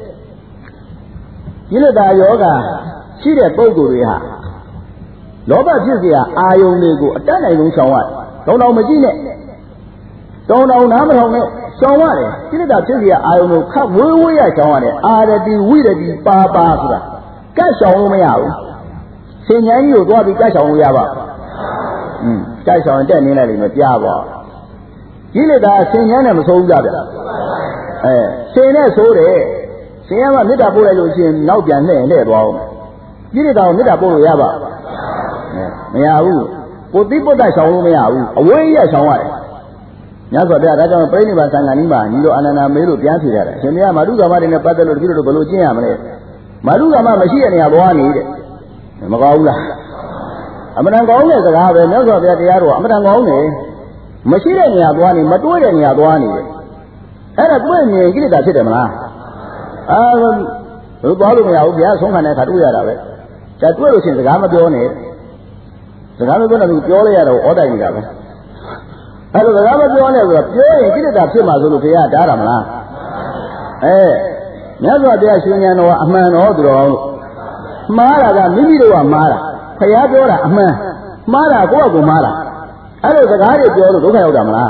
Speaker 1: ကိလေသာယောဂါရှိတဲ့ပုဂ္ဂိုလ်တွေဟာလောဘဖြစ်เสียအာယုန်တွေကိုအတတ်နိုင်ဆုံးဆောင်ရတယ်တောင်မကြည့်နဲ့တောင်နားမထောင်နဲ့ဆောင်ရတယ်ကိလေသာဖြစ်เสียအာယုန်ကိုခတ်ဝေးဝေးရဆောင်ရတယ်အာရတိဝိရတိပါပါဆိုတာကတ်ဆောင်လို့မရဘူးစင်ញိုင်းကြီးကိုသွားပြီးကတ်ဆောင်လို့ရပါကတ်ဆောင်တက်နေလိုက်လိမ့်မယ်ကြားပါကိလေသာစင်ញိုင်းနဲ့မဆိုးဘူးကြဗျစင်နဲ့ဆိုးတယ်စင်ရမှာမေတ္တာပို့လိုက်လို့ရှိရင်နောက်ပြန်လှည့်သွားအောင်ကိလေသာကိုမေတ္တာပို့လို့ရပါမရဘူးကိုတိပုတ္တဆောင်လို့မရဘူးအဝေးရဆောင်ရတယ်ညဆိုဗျာဒါကြောင့်ပြိဋိဘသံဃာနီးမှာညီတို့အာနန္ဒာမေးလို့ပြန်ဖြေရတယ်အရှင်ဘုရားမာဓုကာမတွေနဲ့ပတ်သက်လို့ဒီလိုဘယ်လိုကျင့်ရမလဲမာဓုကာမမရှိတဲ့နေရာသွားနေတဲ့မကောင်းဘူးလားအမှန်တန်ကောင်းတဲ့စကားပဲမြတ်စွာဘုရားတရားတော်ကအမှန်တန်ကောင်းတယ်မရှိတဲ့နေရာသွားနေမတွေးတဲ့နေရာသွားနေတယ်အဲ့ဒါတွေးမြင်ကိလေသာဖြစ်တယ်မလားဘယ်သွားလို့မရဘူးဗျာဆုံးခံတဲ့အခါတွေးရတာပဲဒါတွေးလို့ရှိရင်စကားမပြောနဲ့စကားမပြောတဲ့လူပြောလိုက်ရတော့ဩတိုင်နေတာပဲအဲ့လိုစကားမပြောနဲ့ဆိုတော့ပြောရင်ကိလေသာဖြစ်မှာဆိုလို့ဘုရားတားတာမလားမြတ်စွာဘုရားရှင်ဉာဏ်တော်ကအမှန်တော်သူတော်မှားတာကမိမိတို့ကမှားတာဘုရားပြောတာအမှန်မှားတာကိုယ့်အကူမှားတာအဲ့လိုစကားတွေပြောလို့ဒုက္ခရောက်တာမလား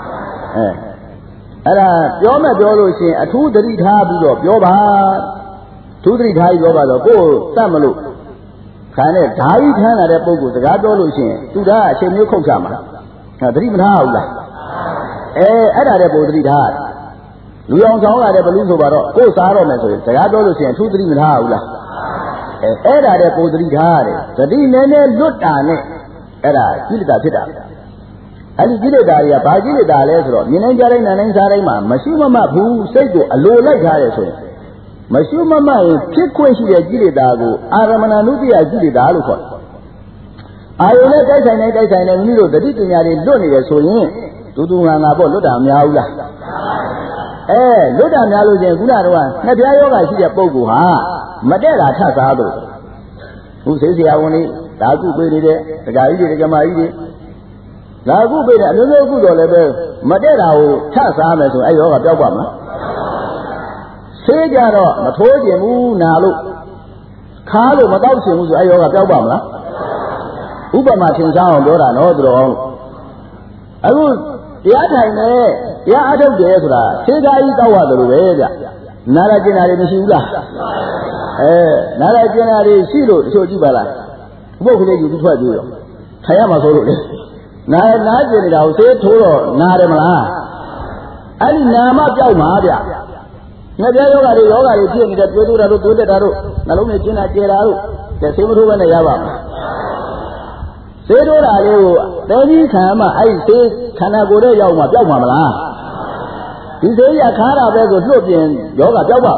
Speaker 1: အဲ့ဒါပြောမယ်ပြောလို့ရှိရင်အထူးသတိထားပြီးတော့ပြောပါအထူးသတိထားပြီးပြောပါတော့ကိုယ်တတ်မလို့ခံတဲ့ဓာကြီးထမ်းလာတဲ့ပုဂ္ဂိုလ်စကားပြောလို့ရှိရင်သူကအချိန်မျိုးခုတ်ချမှာသတိမထားဘူးလားအဲ့ဒါတဲ့ပုံသတိထားလူအောင်ဆောင်လာတဲ့ဘလူးဆိုပါတော့ကိုယ်စားတော့မယ်ဆိုရင်စကားပြောလို့ရှိရင်အထူးသတိမထားဘူးလားအဲ့ဒါတဲ့ပုံသတိထားတယ်သတိနည်းနည်းလွတ်တာနဲ့အဲ့ဒါကိလေသာဖြစ်တာအဲ့ဒီကိလေသာတွေကဘာကိလေသာလဲဆိုတော့မြင်နိုင်ကြတဲ့နာနိုင်စားတိုင်းမှာမရှိမမှဘူးစိတ်ကိုအလိုလိုက်ထားတယ်ဆိုရင်မရှိမမှရင်ဖြစ်ခွင့်ရှိတဲ့ကိလေသာကိုအာရမဏနုတ္တိယကိလေသာလို့ခေါ်တယ်အာယုနဲ့တိုက်ဆိုင်နေမိမိတို့တတိပညာတွေလွတ်နေရဆိုရင်တူငါပေါ့လွတ်တာမများဘူးလားလွတ်တာများလို့ချင်းခုနကတော့နှစ်ပြားယောဂရှိတဲ့ပုဂ္ဂိုလ်ဟာမတက်တာထပ်သားလို့ခုဆေးဆရာဝန်လေးဒါကုပေးနေတဲ့ဒကာကြီးတွေဒကာမကြီးတွေဒါကုပေးတဲ့အမျိုးမျိုးကုတော့လည်းပဲမတက်တာကိုထပ်စားမယ်ဆိုအဲ့ယောဂပျောက်ပါမလားဆေးကြတော့မထိုးကျင်ဘူးနာလို့ခါလို့မတောက်ချင်ဘူးဆိုအဲ့ယောဂပျောက်ပါမလားဥပမာသင်္ချာအောင်ပြောတာနော်သူတော်အခုတရားထိုင်နေတရားအထုတ်တယ်ဆိုတာသေကာကြီးတောက်ရတယ်လို့ပဲဗျနာရကျင်တာတွေမရှိဘူးလားနာရကျင်တာတွေရှိလို့တချို့ကြည့်ပါလားဘုတ်ကလေးယူပြီးထွက်ပြီးတော့ထိုင်ရမှာဆိုလို့လေနာကျင်နေတာကိုသေထိုးတော့နာတယ်မလားအဲ့ဒီနာမပြောက်မှာဗျငါပြယောဂါတွေဖြစ်နေတဲ့တွေးတိုးတာတို့တွေးတက်တာတို့နှလုံးနဲ့ကျင်တာကျဲတာတို့သေမထိုးဘဲနဲ့ရပါမှာသေတိုးတာလေးကိုတတိခံမှအဲ့ဒီသေခန္ဓာကိုယ်ရဲ့ရောက်မှပျောက်မှာမလားဒီသေရခါတာပဲဆိုလွတ်ပြင်ယောဂပျောက်ပါ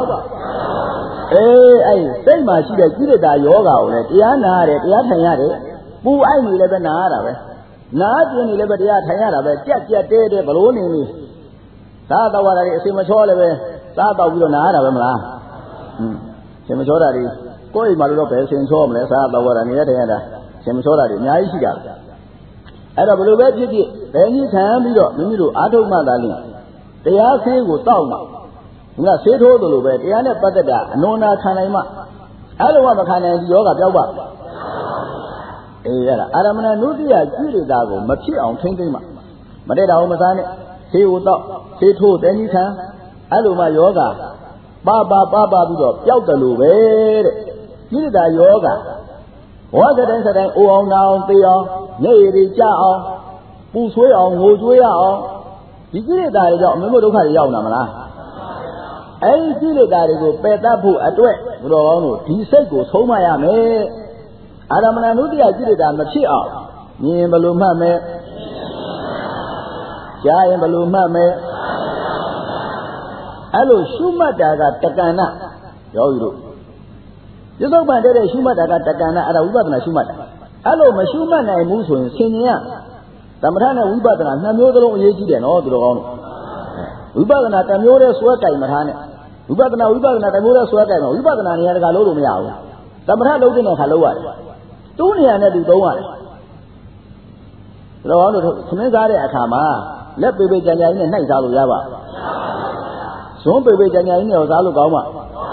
Speaker 1: အဲ့စိတ်မှာရှိတဲ့ကိလေသာယောဂကိုလည်းတရားနာရတယ်တရားထိုင်ရတယ်ပူအိုက်နေလည်းပဲနာရတာပဲနာကျင်နေလည်းပဲတရားထိုင်ရတာပဲကြက်တဲဘလို့နေနေသာတော်ရတာတွေအစင်မချောလည်းပဲသာတော့ပြီးတော့နာရတာပဲမလားအစင်မချောတာတွေကိုယ်အိမ်မှာလို့တော့ပဲအစင်ချောမလဲသာတော်ရတာနေရထိုင်ရတာရှင်မချောတာတွေအများကြီးရှိတာအဲ့တော့ဘယ်လိုပဲဖြစ်ဖြစ်ဘယ်နည်းခံပြီးတော့မိမိတို့အာထုမှသာလိတရားဆေးကိုတောက်မှငါဆေးထိုးသလိုပဲတရားနဲ့ပတ်သက်တာအနန္နာခံနိုင်မှအဲ့လိုမှမခံနိုင်ဒီယောဂပျောက်ပါအဲ့ဒါအာရမဏနုတ္တိယကိလေသာကိုမဖြစ်အောင်ထိမ့်သိမ့်မှမတည့်တာအောင်မစားနဲ့ဆေးကိုတောက်ဆေးထိုးတဲ့နည်းခံအဲ့လိုမှယောဂပါပြီးတော့ပျောက်တယ်လို့ပဲတဲ့ကိလေသာယောဂဝါတဲ့တိုင်းအိုအောင်နာအောင်သေအောင်နေရည်ကြအောင်ပူဆွေးအောင်ငိုကြွေးရအောင်ဒီကိလေသာတွေကြောင့်အမျိုးမျိုးဒုက္ခတွေရောက်လာမလား
Speaker 2: ấy chỉ là đại của bè ta phụ ở tuổi rồi ông đi xây của số mà ya mẹ Aramana nút đi chỉ là mà chỉ ở nhìn mà luôn mà mẹ trái mà luôn mà mẹ alo suma daga takana rồi rồi chứ không phải đây suma daga takana ở đâu bắt là suma alo mà suma này muốn xuống xin nhá tạm thời này bắt là năm nhiêu đó gì chỉ để nó rồi ông bắt là tạm nhiêu đấy số cái mà thà này bắt là tạm nhiêu đấy số cái mà bắt là này cái lỗ rồi mới ao tạm thời lỗ cái này khá lỗ à tu này này đủ đâu à rồi ông rồi xem cái đấy à mà lép bê chân này này sao rồi ra vậy xuống bê chân này này sao rồi không ạ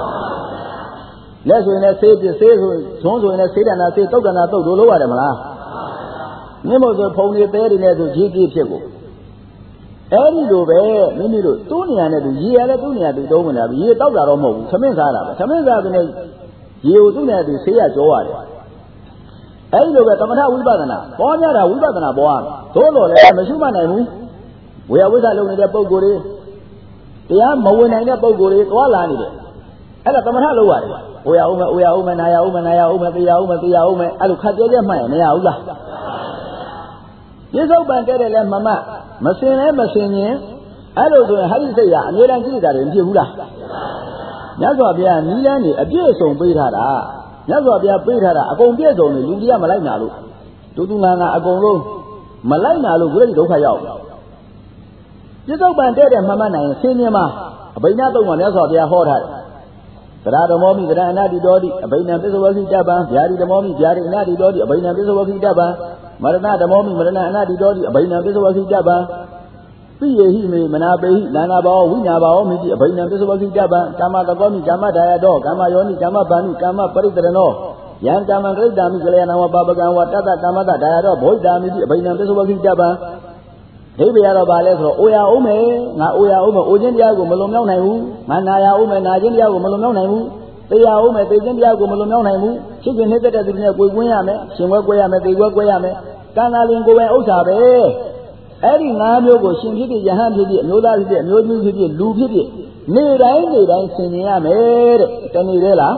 Speaker 2: lẽ rồi này xe rồi xuống rồi này xe là xe tốc là tốc đủ lỗ à đấy mà nếu mà rồi phong này té thì này rồi chỉ kịp chết rồi ấy đi rồi về mình đi rồi tu này này rồi gì là tu này đủ đâu mà là gì tốc là đâu mà xem cái cái này nhiều tu này thì xe à chỗ à ấy rồi về tâm thái uy bát na bỏ nhá là uy bát na bỏ tối rồi lại mà chúng mà này muốn bây giờ sao lúc này bao cô đi thì á màu này cái bao cô đi quá là đi đấy ấy là tâm thái lâu rồi bây giờ này ấy lúc khác cái mày này áo là cái số bạn cái này là mà xin nhé ấy rồi hay gì à người đang chỉ là đến chưa là nhớ rồi bây giờ nghĩ là này biết sống bây giờ đã nhớ rồi bây giờ bây giờ đã công biết rồi này lúc đi mà lấy nhà luôn tôi ngang công luôn mà lấy nhà luôn cái gì đâu phải giàu chứ các bạn thấy đấy mà này xin nhé mà bây giờ tôi mà nhớ rồi bây giờ họ thay cái đó mồm cái đó anh đi đó đi bây giờ bây giờ khi cha ba giờ đi mồm giờ đi anh đi đó đi bây giờ bây giờ khi cha ba mà nó mồm mà anh đi đó đi bây giờ bây giờ khi cha ba bây giờ hi mình na bây na bao quý nhà bao mình đi bây giờ bây giờ khi cha ba kama đó có mình kama đại đó kama yoni kama bani kama paritrano yang kama cái đam mình cái nào mà bagan wa tata kama ta đại đó bồi đam mình đi bây giờ bây giờ khi cha ba thế bây giờ bà lấy rồi ôi áo mẹ ngà ôi chân dia của mình lồng nhau này mu ngà nà áo mẹ nà chân dia của mình lồng nhau này mu tây áo mẹ tây chân dia của mình lồng nhau này mu chứ chuyện hết cái gì này quay quay à mẹ xin quay à mẹ tây quay à mẹ càng là liên quay áo xà bê ấy đi ngà miêu của xin thiết địa han thiết địa miêu ta thiết địa miêu miêu thiết địa lù thiết địa nơi đấy xin nhé à mẹ đấy cái này đấy là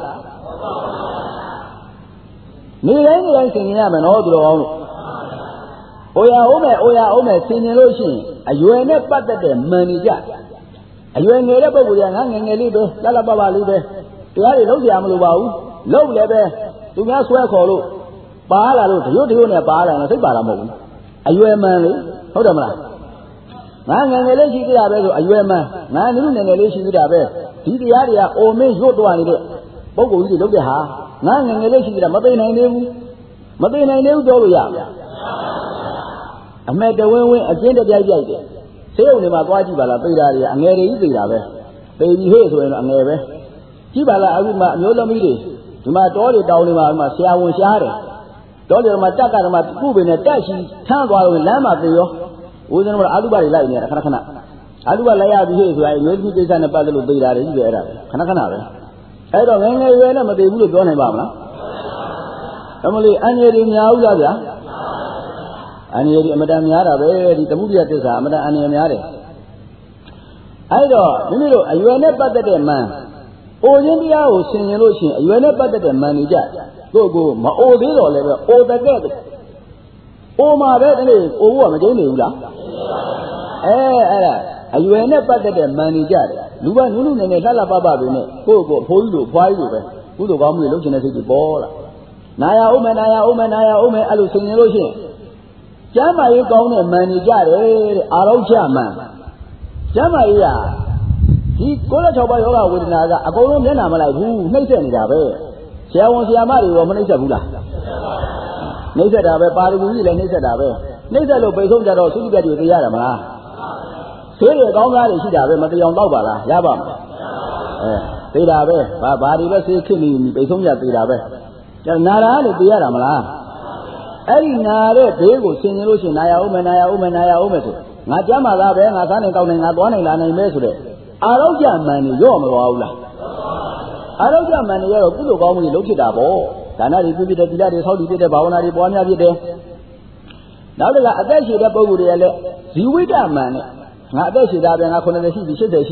Speaker 2: nơi đấy xin nhé à mẹ nó từ đâu ôi áo mẹ xin nhớ lối xin à yêu này bắt được mani cha à yêu người đó bao giờ ngang nghe đi về là ba đi về thì ai lâu gì mà lâu bao lâu lẹ về tụi nhá xoay khổ luôn ba là luôn thiếu này ba là nó thích ba là một à yêu mani không được mà ngang nghe lên chỉ ra về rồi à yêu mani ngang nếu nghe lên chỉ ra về thì ai à ôm mấy rốt đồ này đấy bao giờ gì lâu đấy hả ngang nghe lên chỉ ra mà bên này nếu cho rồi à mẹ tôi quên ở trên đó dạy đấy, xéo này mà qua chỉ bảo là bây giờ thì anh nghe đấy bây giờ về, bây giờ hết rồi anh nghe về, chỉ bảo là anh mà nhớ lắm đi, nhưng mà đó thì đầu này mà xéo đấy, đó thì mà chắc cả mà khu bên này chắc chỉ thang qua rồi làm mà bây giờ, ôi giờ mà áo ba lại này, khana, áo ba lại à bây giờ rồi nhớ cái cái này bắt đầu bây giờ đấy về rồi, khana đấy, cái đó nghe về là mà bây giờ đó này bảo mà, làm gì anh nghe đi nhau ra vậy? anh ấy mà đang nhớ ra về thì tấm bia thế sao mà đang anh ấy nhớ đấy, ai đó mình nói ai vậy này bắt được mà, ô nhân đi ao xin nhớ lối xin ai vậy này bắt được mà đi ra, cô mà ô đi rồi lại ô ta cái ô mà đấy này ô mà cái này ula, ai vậy này bắt được mà đi ra, lúc này là ba bên này, cô phơi đồ về, cô đồ vào lúc này thì bỏ là, naya ôm alo xin nhớ lối xin chả mà yêu con này mà đi ra đấy, à đâu chả mà yêu à, thì có là cho bao nhiêu người nào ra, à con nó làm lại thu, mấy xe này ra về, xe mà đi vào mấy xe bula, mấy xe ra về, ba mươi người lên mấy xe ra về, mấy xe lúc bây giờ ra rồi, suy nghĩ điều gì ra mà, xe này con ra thì chỉ ra về mà đi ông đâu bà là, giá bao, đi ra về, bà đi về xe khi mình bây giờ ra đi ra về, cho nên là đi ra mà ấy nhà đấy bé của xin nhớ xin naya ôm rồi, ngã chả mà ra bé ngã sáng này câu này ngã toán này là này mấy rồi, à đâu chả mà này vô mà vào là, à đâu chả mà này rồi cứ đồ con gì lúc chỉ đạp bộ, cái này thì cứ đi ra đi sau đi bảo này đi bọn nhà đi đây, đó là ở đây chỉ là bao nhiêu đấy là, chỉ với cái mà này, ngã đây chỉ ra bé ngã con này chỉ biết đấy chỉ,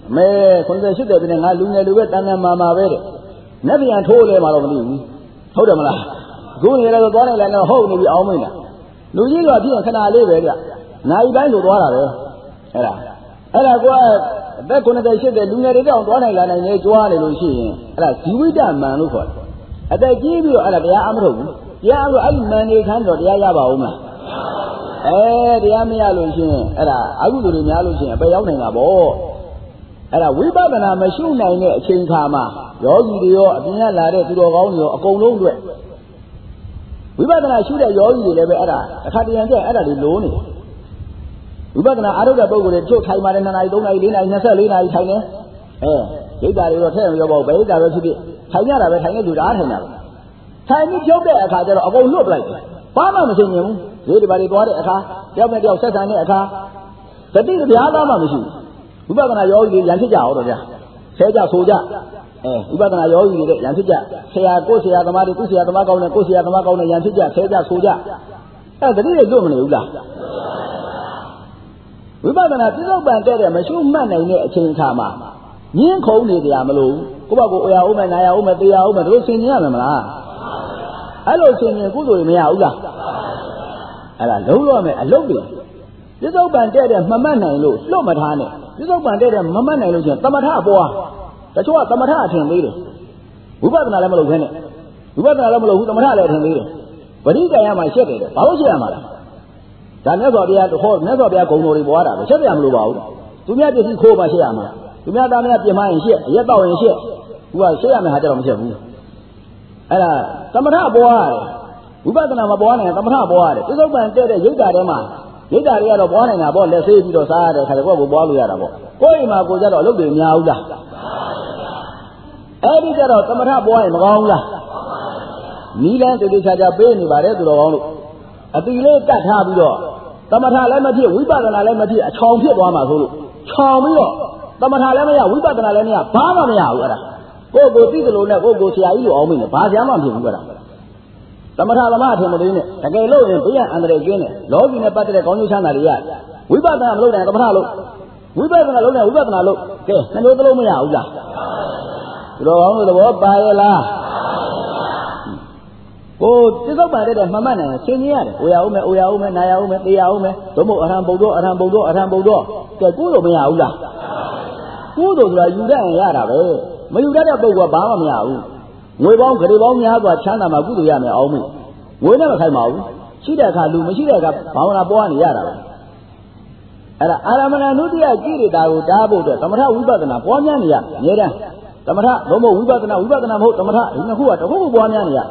Speaker 2: မဲခွန်ဆက်ရှိတဲ့တဲ့ငါလူငယ်လူပဲတန်တန်မာမာပဲတဲ့နတ်ပြန်ထိုးလဲမှာတော့မသိဘူးဟုတ်တယ်မလားအခုနေလည်းသွားနေလည်းဟုတ်နေပြီအောင်မင်းလားလူကြီးကပြည့်ခဏလေးပဲကြနိုင်တိုင်းဆိုသွားတာပဲအဲ့ဒါကွာအသက်90 80လူငယ်တွေတောင်သွားနိုင်လာနိုင်နေကြွားနေလို့ရှိရင်အဲ့ဒါဇီဝိတမန်လို့ခေါ်တယ်အသက်ကြီးပြီးတော့အဲ့ဒါတရားအမထုတ်ဘူးတရားအမလို့အဲ့ဒီမန်နေခန်းတော့တရားရပါဦးမလားတရားမရလို့ရှိရင်အဲ့ဒါအကုသိုလ်တွေများလို့ရှိရင်အပယ်ရောက်နိုင်တာပေါ့အဲ့ဒါဝိပဿနာမရှိနိုင်တဲ့အချိန်ခါမှာယောဂီတွေရောအပြင်ကလာတဲ့သူတော်ကောင်းတွေရောအကုန်လုံးအတွက်ဝိပဿနာရှိတဲ့ယောဂီတွေလည်းပဲအဲ့ဒါအခါတရံကျအဲ့ဒါတွေလိုးနေဝိပဿနာအားထုတ်တဲ့ပုဂ္ဂိုလ်တွေတို့ထိုင်ပါတယ်2နာရီ3နာရီ4နာရီ24နာရီထိုင်နေဒိဋ္ဌာတွေတော့ထည့်မပြောပါဘူးဘယ်ဒိဋ္ဌာပဲဖြစ်ဖြစ်ထိုင်ရတာပဲထိုင်နေသူအားထိုင်တာပဲထိုင်ပြီးဖြုတ်တဲ့အခါကျတော့အကုန်လွတ်ပလိုက်တယ်ဘာမှမသိမြင်ဘူးဒီပါတွေသွားတဲ့အခါကြောက်နဲ့ကြောက်ဆက်ဆံတဲ့အခါတတိတရားသားမှမရှိဘူးဝိပဿနာယောဂီတွေရန်ဖြစ်ကြအောင်တော့ဗျာဆဲကြဆိုကြဝိပဿနာယောဂီတွေရန်ဖြစ်ကြဆရာကိုဆရာသမားတွေကိုဆရာသမားကောင်းနဲ့ကိုဆရာသမားကောင်းနဲ့ရန်ဖြစ်ကြဆဲကြဆိုကြအဲ့တတိတွေလွတ်မနေဘူးလားဝိပဿနာပြစ္ဆုတ်ပံတဲ့မရှိမှတ်နိုင်တဲ့အချိန်အခါမှာငင်းခုံနေကြမလို့ကိုယ့်ဘကိုယ်အိုရအောင်မယ်နာရအောင်မယ်တေးရအောင်မယ်တို့ဆင်ញင်ရမယ်မလားအဲ့လိုဆင်ញင်ကုသိုလ်တွေမရဘူးလားအဲ့ဒါလုံးလို့ရမယ်အလုပ်တွေပြစ္ဆုတ်ပံတဲ့မမှတ်နိုင်လို့လွတ်မထားနဲ့ပြစ္ဆုတ်ပံတဲ့မမှတ်နိုင်လို့ချင်းသမထပွားတချို့ကသမထအထင်သေးတယ်ဝိပဿနာလည်းမလုပ်ခဲနဲ့ဝိပဿနာလည်းမလုပ်ဘူးသမထလည်းအထင်သေးတယ်ပရိက္ခယမှာရှက်တယ်ဘာလို့ရှက်ရမှာလဲဒါမြတ်စွာဘုရားဟောမြတ်စွာဘုရားဂုဏ်တော်တွေပွားတာပဲရှက်ပြမလို့ပါဘူးသူများပစ္စည်းခိုးမှရှက်ရမှာသူများသားများပြင်မရင်ရှက်ရက်တော့ရင်ရှက်သူကရှက်ရမယ်ဟာကြတော့မရှက်ဘူးအဲ့ဒါသမထပွားရတယ်ဝိပဿနာမပွားနိုင်သမထပွားရတယ်ပြစ္ဆုတ်ပံတဲ့ရိတ်တာထဲမှာရိတ်တာတွေကတော့ပွားနိုင်တာပေါ့လက်ဆေးပြီးတော့စားရတဲ့ခါကျတော့ကိုယ်ပွားလို့ရတာပေါ့ကိုယ်အိမ်မှာကိုကြတော့အလုပ်တွေများဘူးလားအဲ့ဒီကြတော့သမထပွားရင်မကောင်းဘူးလားနီးလန်းတေတေချာချာပေးနေပါတယ်သူတော်ကောင်းလို့အတိလေးကတ်ထားပြီးတော့သမထလည်းမဖြစ်ဝိပဿနာလည်းမဖြစ်အချောင်ဖြစ်သွားမှာဆိုလို့ချောင်ပြီးတော့သမထလည်းမရဝိပဿနာလည်းမရဘာမှမရဘူးအဲ့ဒါကိုယ်ကိုသိတယ်လို့နဲ့ကိုယ်ကိုဆရာကြီးလို့အောင်မင်းနဲ့ဘာဆရာမှမဖြစ်ဘူးအဲ့ဒါသမထသမားအထင်မသေးနဲ့တကယ်လို့ရင်ဘေးရန်အန္တရာယ်ကျင်းတယ်လောကီနဲ့ပတ်သက်တဲ့ကောင်းကျိုးချမ်းသာတွေရဝိပဿနာမလုပ်နိုင်သမထလို့ဝိပဿနာလုပ်နိုင်ဝိပဿနာလို့ကဲနှမျိုးသလုံးမရဘူးလားသူတော်ကောင်းတို့သဘောပါရဲ့လားကိုပြစ္ဆုတ်ပံတဲ့မှတ်မှတ်နိုင်ဆင်ញင်ရတယ်။အိုရအောင်မယ်၊နာရအောင်မယ်၊သေရအောင်မယ်။သို့မဟုတ်အရဟံဘုဒ္ဓကဲကုသိုလ်မရဘူးလား။ကုသိုလ်ဆိုတာယူတတ်ရင်ရတာပဲ။မယူတတ်တဲ့ပုဂ္ဂိုလ်ကဘာမှမရဘူး။ငွေပေါင်းဂရေပေါင်းများစွာချမ်းသာမှာကုသိုလ်ရမယ်အောင်မေ။ငွေနဲ့မခိုင်ပါဘူး။ရှိတဲ့အခါလူမရှိတဲ့အခါဘာဝနာပွားနေရတာပဲ။အဲ့ဒါအာရမဏနုတ္တိယကိရိတာကိုတားဖို့အတွက်သမထဝိပဿနာပွားများနေရအများတန်းသမထဘုံဘဝိပဿနာမဟုတ်သမထဒီနှစ်ခုကတစ်ခုခုပွားများနေရ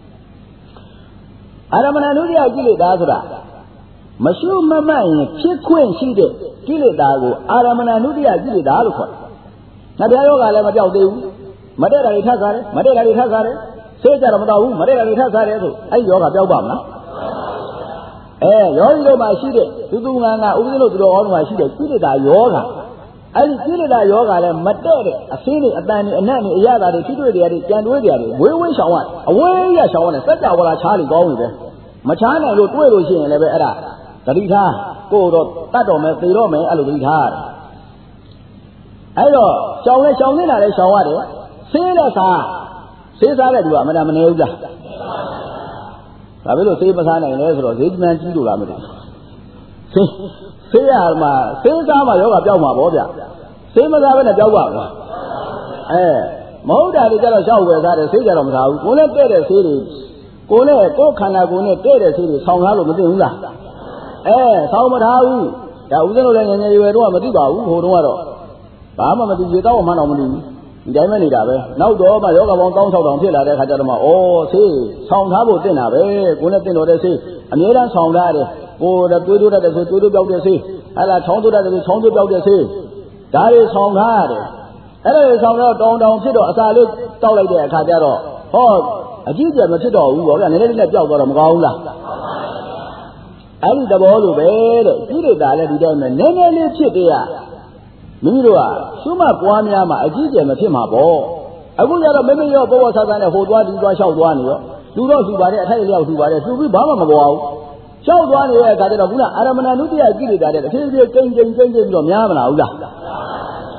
Speaker 2: အာရမဏနုတ္တိယကိလေသာဆိုတာမရှိမမှတ်ရင်ဖြစ်ခွင့်ရှိတဲ့ကိလေသာကိုအာရမဏနုတ္တိယကိလေသာလို့ခေါ်တယ်။ငါတရားယောဂလည်းမပြောက်သေးဘူး။မတည့်တာတွေထပ်စားတယ်။မတည့်တာတွေထပ်စားတယ်။ဆေးကြတော့မတော့ဘူး။မတည့်တာတွေထပ်စားတယ်ဆိုအဲ့ဒီယောဂပြောက်ပါမလား။ယောဂီတို့မှာရှိတဲ့သူငါဥပဒေလို့သူတော်ကောင်းတို့မှာရှိတဲ့ကိလေသာယောဂအဲ့ဒီကိလေသာယောဂလည်းမတည့်တဲ့အစင်းတွေအတန်တွေအနတ်တွေအရသာတွေဖြစ်တွေ့တွေကြံတွေးတွေဝေးဝေးရှောင်ရတယ်အဝေးရရှောင်ရတယ်စัจ java လာချားနေကောင်းနေတယ်မချားနိုင်လို့တွေးလို့ရှိရင်လည်းပဲအဲ့ဒါသတိထားကိုယ်တော့တတ်တော်မယ်သေတော့မယ်အဲ့လိုသတိထားရတယ်အဲ့တော့ရှောင်နေတာလည်းရှောင်ရတယ်ဆေးလက်စားဆေးစားတဲ့သူကအမှန်တမနေဘူးလားဒါပဲလို့ဆေးမစားနိုင်လဲဆိုတော့ဈေးမှန်းကြီးလို့လားမသိဘူးဆေးရမှာဆေးစားမှယောဂပြောက်မှာပေါ့ဗျဆေးမစားဘဲနဲ့ပြောက်ပါ့မလားမဟုတ်တာတွေကြတော့ရှောက်ဝယ်စားတယ်ဆေးကြတော့မစားဘူးကိုယ်နဲ့တဲ့တဲ့ဆေးတွေကိုယ်ခန္ဓာကိုယ်နဲ့တဲ့တဲ့ဆေးတွေဆောင်းထားလို့မသိဘူးလားဆောင်းမထားဘူးဒါဦးဇင်းတို့လည်းငယ်ငယ်ရွယ်တော့မသိပါဘူးဟိုတုန်းကတော့ဘာမှမသိရေတော့မှတော့မသိဘူးဒီတိုင်းပဲနေတာပဲနောက်တော့မှယောဂပေါင်း1600ဖြစ်လာတဲ့ခါကျတော့မှဆေးဆောင်းထားဖို့တင်တာပဲကိုယ်နဲ့တင်တော်တဲ့ဆေးအများအားဆောင်းထားတယ်ကိုယ်သွေးတိုးတတ်တဲ့ဆိုသွေးတိုးပြောက်တဲ့ဆေးဟဲ့လားချောင်းတိုးတတ်တဲ့ဆိုချောင်းတိုးပြောက်တဲ့ဆေးဒါတွေဆောင်းထားရတယ်အဲ့ဒါတွေဆောင်းတော့တောင်းဖြစ်တော့အစာလေးတောက်လိုက်တဲ့အခါကျတော့အကြီးကျယ်မဖြစ်တော့ဘူးပေါ့ဗျာနည်းနည်းလေးနဲ့ပြောက်သွားတော့မကောင်းဘူးလားအဲ့ဒီသဘောလိုပဲတဲ့ကိလေသာလည်းဒီတိုင်းပဲနည်းနည်းလေးဖြစ်တဲ့မိမိတို့ကရှုမှတ်ပွားများမှာအကြီးကျယ်မဖြစ်မှာပေါ့အခုကျတော့မိရောဘောဆာဆာနဲ့ဟိုသွားဒီသွားလျှောက်သွားနေရောလူတော့လှူပါတယ်အထိုက်လျောက်လှူပါတယ်လှူပြီးဘာမှမပွားဘူးလျှောက်သွားနေတဲ့အခါကျတော့ခုနအာရမဏနုတ္တိယကိလေသာတဲ့တစ်ဖြည်းဖြည်းကျိန်းပြီးတော့များမလားဟုတ်လားတ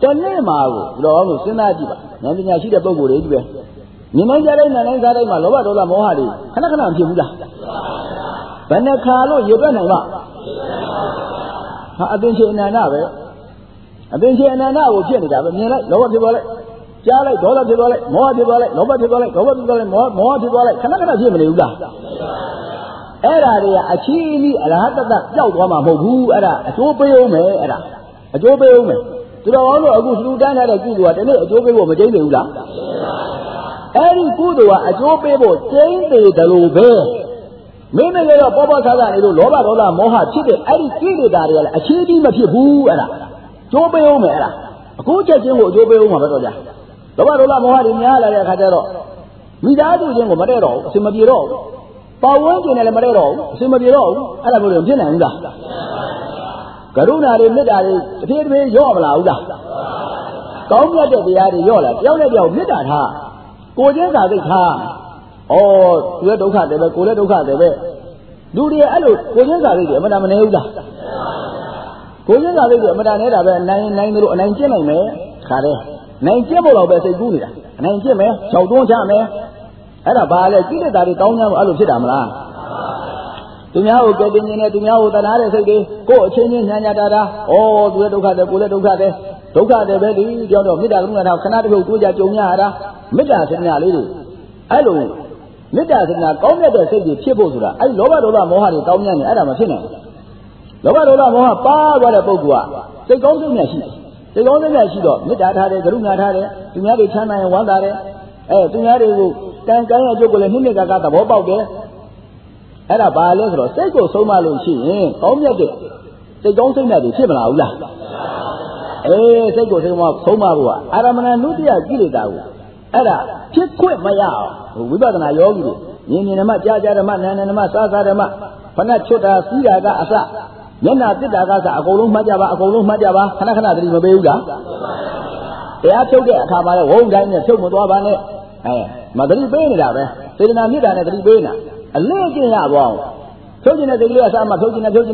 Speaker 2: နေ့မှာကိုတော့အောင်လို့စဉ်းစားကြည့်ပါဉာဏ်ပညာရှိတဲ့ပုဂ္ဂိုလ်တွေကြီးပဲမြင်နိုင်ကြတဲ့ဉာဏ်နဲ့စားတိုင်းမှာလောဘဒေါသမောဟတွေခဏခဏဖြစ်ဘူးလားဘယ်နှခါလို့ရေတွက်နိုင်ပါဟာအသင်္ချေအနန္တပဲအသင်္ချေအနန္တကိုဖြစ်နေတာပဲမြင်လိုက်လောဘဖြစ်သွားလိုက်ကြားလိုက်ဒေါသဖြစ်သွားလိုက်မောဟဖြစ်သွားလိုက်လောဘဖြစ်သွားလိုက်ဒေါသဖြစ်သွားလိုက်မောဟဖြစ်သွားလိုက်ခဏခဏဖြစ်မနေဘူးလားအဲ့ဒါတွေကအချီးကြီးအရဟတတပျောက်သွားမှာမဟုတ်ဘူးအဲ့ဒါအကျိုးပေးအောင်မယ်အဲ့ဒါအကျိုးပေးအောင်မယ်သူတော်ကောင်းတို့အခုလှူဒန်းထားတဲ့ကုသိုလ်ကတနေ့အကျိုးပေးဖို့မကျိန်းသေးဘူးလားအဲ့ဒီကုသိုလ်ကအကျိုးပေးဖို့ကျိန်းသေးတယ်လို့ပဲမိမိလည်းတော့ပေါ်ပေါ်ဆာဆာနေလို့လောဘဒေါသမောဟဖြစ်တဲ့အဲ့ဒီကိလေသာတွေကလည်းအချီးကြီးမဖြစ်ဘူးအဲ့ဒါကျိုးပေးအောင်မယ်အဲ့ဒါအခုချက်ချင်းကိုအကျိုးပေးအောင်မှာပဲတော့ကြာလောဘဒေါသမောဟတွေများလာတဲ့အခါကျတော့မိသားစုချင်းကိုမတည့်တော့ဘူးအစင်မပြေတော့ဘူးပတ်ဝန်းကျင်နဲ့လည်းမတည့်တော့ဘူးအစင်မပြေတော့ဘူးအဲ့ဒါမျိုးတွေဖြစ်နိုင်ဘူးလားကရုဏာတွေမေတ္တာတွေတစ်ပြေးတစ်ပြေးရော့မလာဘူးလားကောင်းမြတ်တဲ့တရားတွေရော့လာတယောက်နဲ့တယောက်မေတ္တာထားကိုချင်းစာသိထားဩသူရဲ့ဒုက္ခတွေပဲကိုလည်းဒုက္ခတွေပဲလူတွေအဲ့လိုကိုချင်းစာသိတွေအမှန်တမနေဘူးလားကိုချင်းစာသိတွေအမှန်တနေတာပဲနိုင်တို့အနိုင်ကျင့်နိုင်မယ်ခါတယ်နိုင်ကျင့်ဖို့တော့ပဲစိတ်ကူးနေတာအနိုင်ကျင့်မယ်၆တွန်းချမယ်အဲ့ဒါဘာလဲကိလေသာတွေတောင်းကြလို့အဲ့လိုဖြစ်တာမလားသူများကိုကဲတင်နေတယ်သူများကိုတနာတဲ့စိတ်တွေကိုယ်အချင်းချင်းညာတာဩသူရဲ့ဒုက္ခတွေကိုလည်းဒုက္ခတွေပဲဒီကြောင့်တော့မေတ္တာကရုဏာထားခဏတစ်ခုတိုးကြကြုံရတာမေတ္တာစေတနာလေးတွေအဲ့လိုမေတ္တာစေတနာကောင်းမြတ်တဲ့စိတ်တွေဖြစ်ဖို့ဆိုတာအဲ့လောဘဒေါသမောဟတွေတောင်းကြနေအဲ့ဒါမဖြစ်နိုင်ဘူးလောဘဒေါသမောဟပါသွားတဲ့ပုဂ္ဂိုလ်ကစိတ်ကောင်းစိတ်မြတ်ရှိတယ်စိတ်ကောင်းစိတ်မြတ်ရှိတော့မေတ္တာထားတယ်ကရုဏာထားတယ်သူများတွေချမ်းသာရင်ဝမ်းသာတယ်သူများတွေကိုကံရဲ့အကျိုးကိုလည်းနှိမ့်မြတ်ကသဘောပေါက်တယ်အဲ့ဒါဘာလဲဆိုတော့စိတ်ကိုဆုံးမလို့ရှိရင်ကောင်းမြတ်တဲ့စိတ်ကောင်းစိတ်မြတ်တွေဖြစ်မလာဘူးလားစိတ်ကိုဆုံးမဖို့ကအာရမဏနုတ္တိယကိလေသာကိုအဲ့ဒါဖြစ်ခွင့်မရအောင်ဝိပဿနာယောဂီတွေမြင်ဓမ္မကြားဓမ္မနာဓမ္မစားဓမ္မဖဏချွတ်တာစီးတာကအစမျက်နာတစ်တာကစအကုန်လုံးမှတ်ကြပါခဏခဏသတိမပေးဘူးလားတရားဖြုတ်တဲ့အခါမှာလည်းဝုန်းတိုင်းနဲ့ဖြုတ်မသွားပါနဲ့မသတိပေးနေတာပဲစေတနာမေတ္တာနဲ့သတိပေးနေတာအလေးကျင့်ရပါအောင်ဖြုတ်ခြင်းတဲ့ဒီကလေးအစားမှဖြုတ်ခြင်းနဲ့ဖြုတ်ရ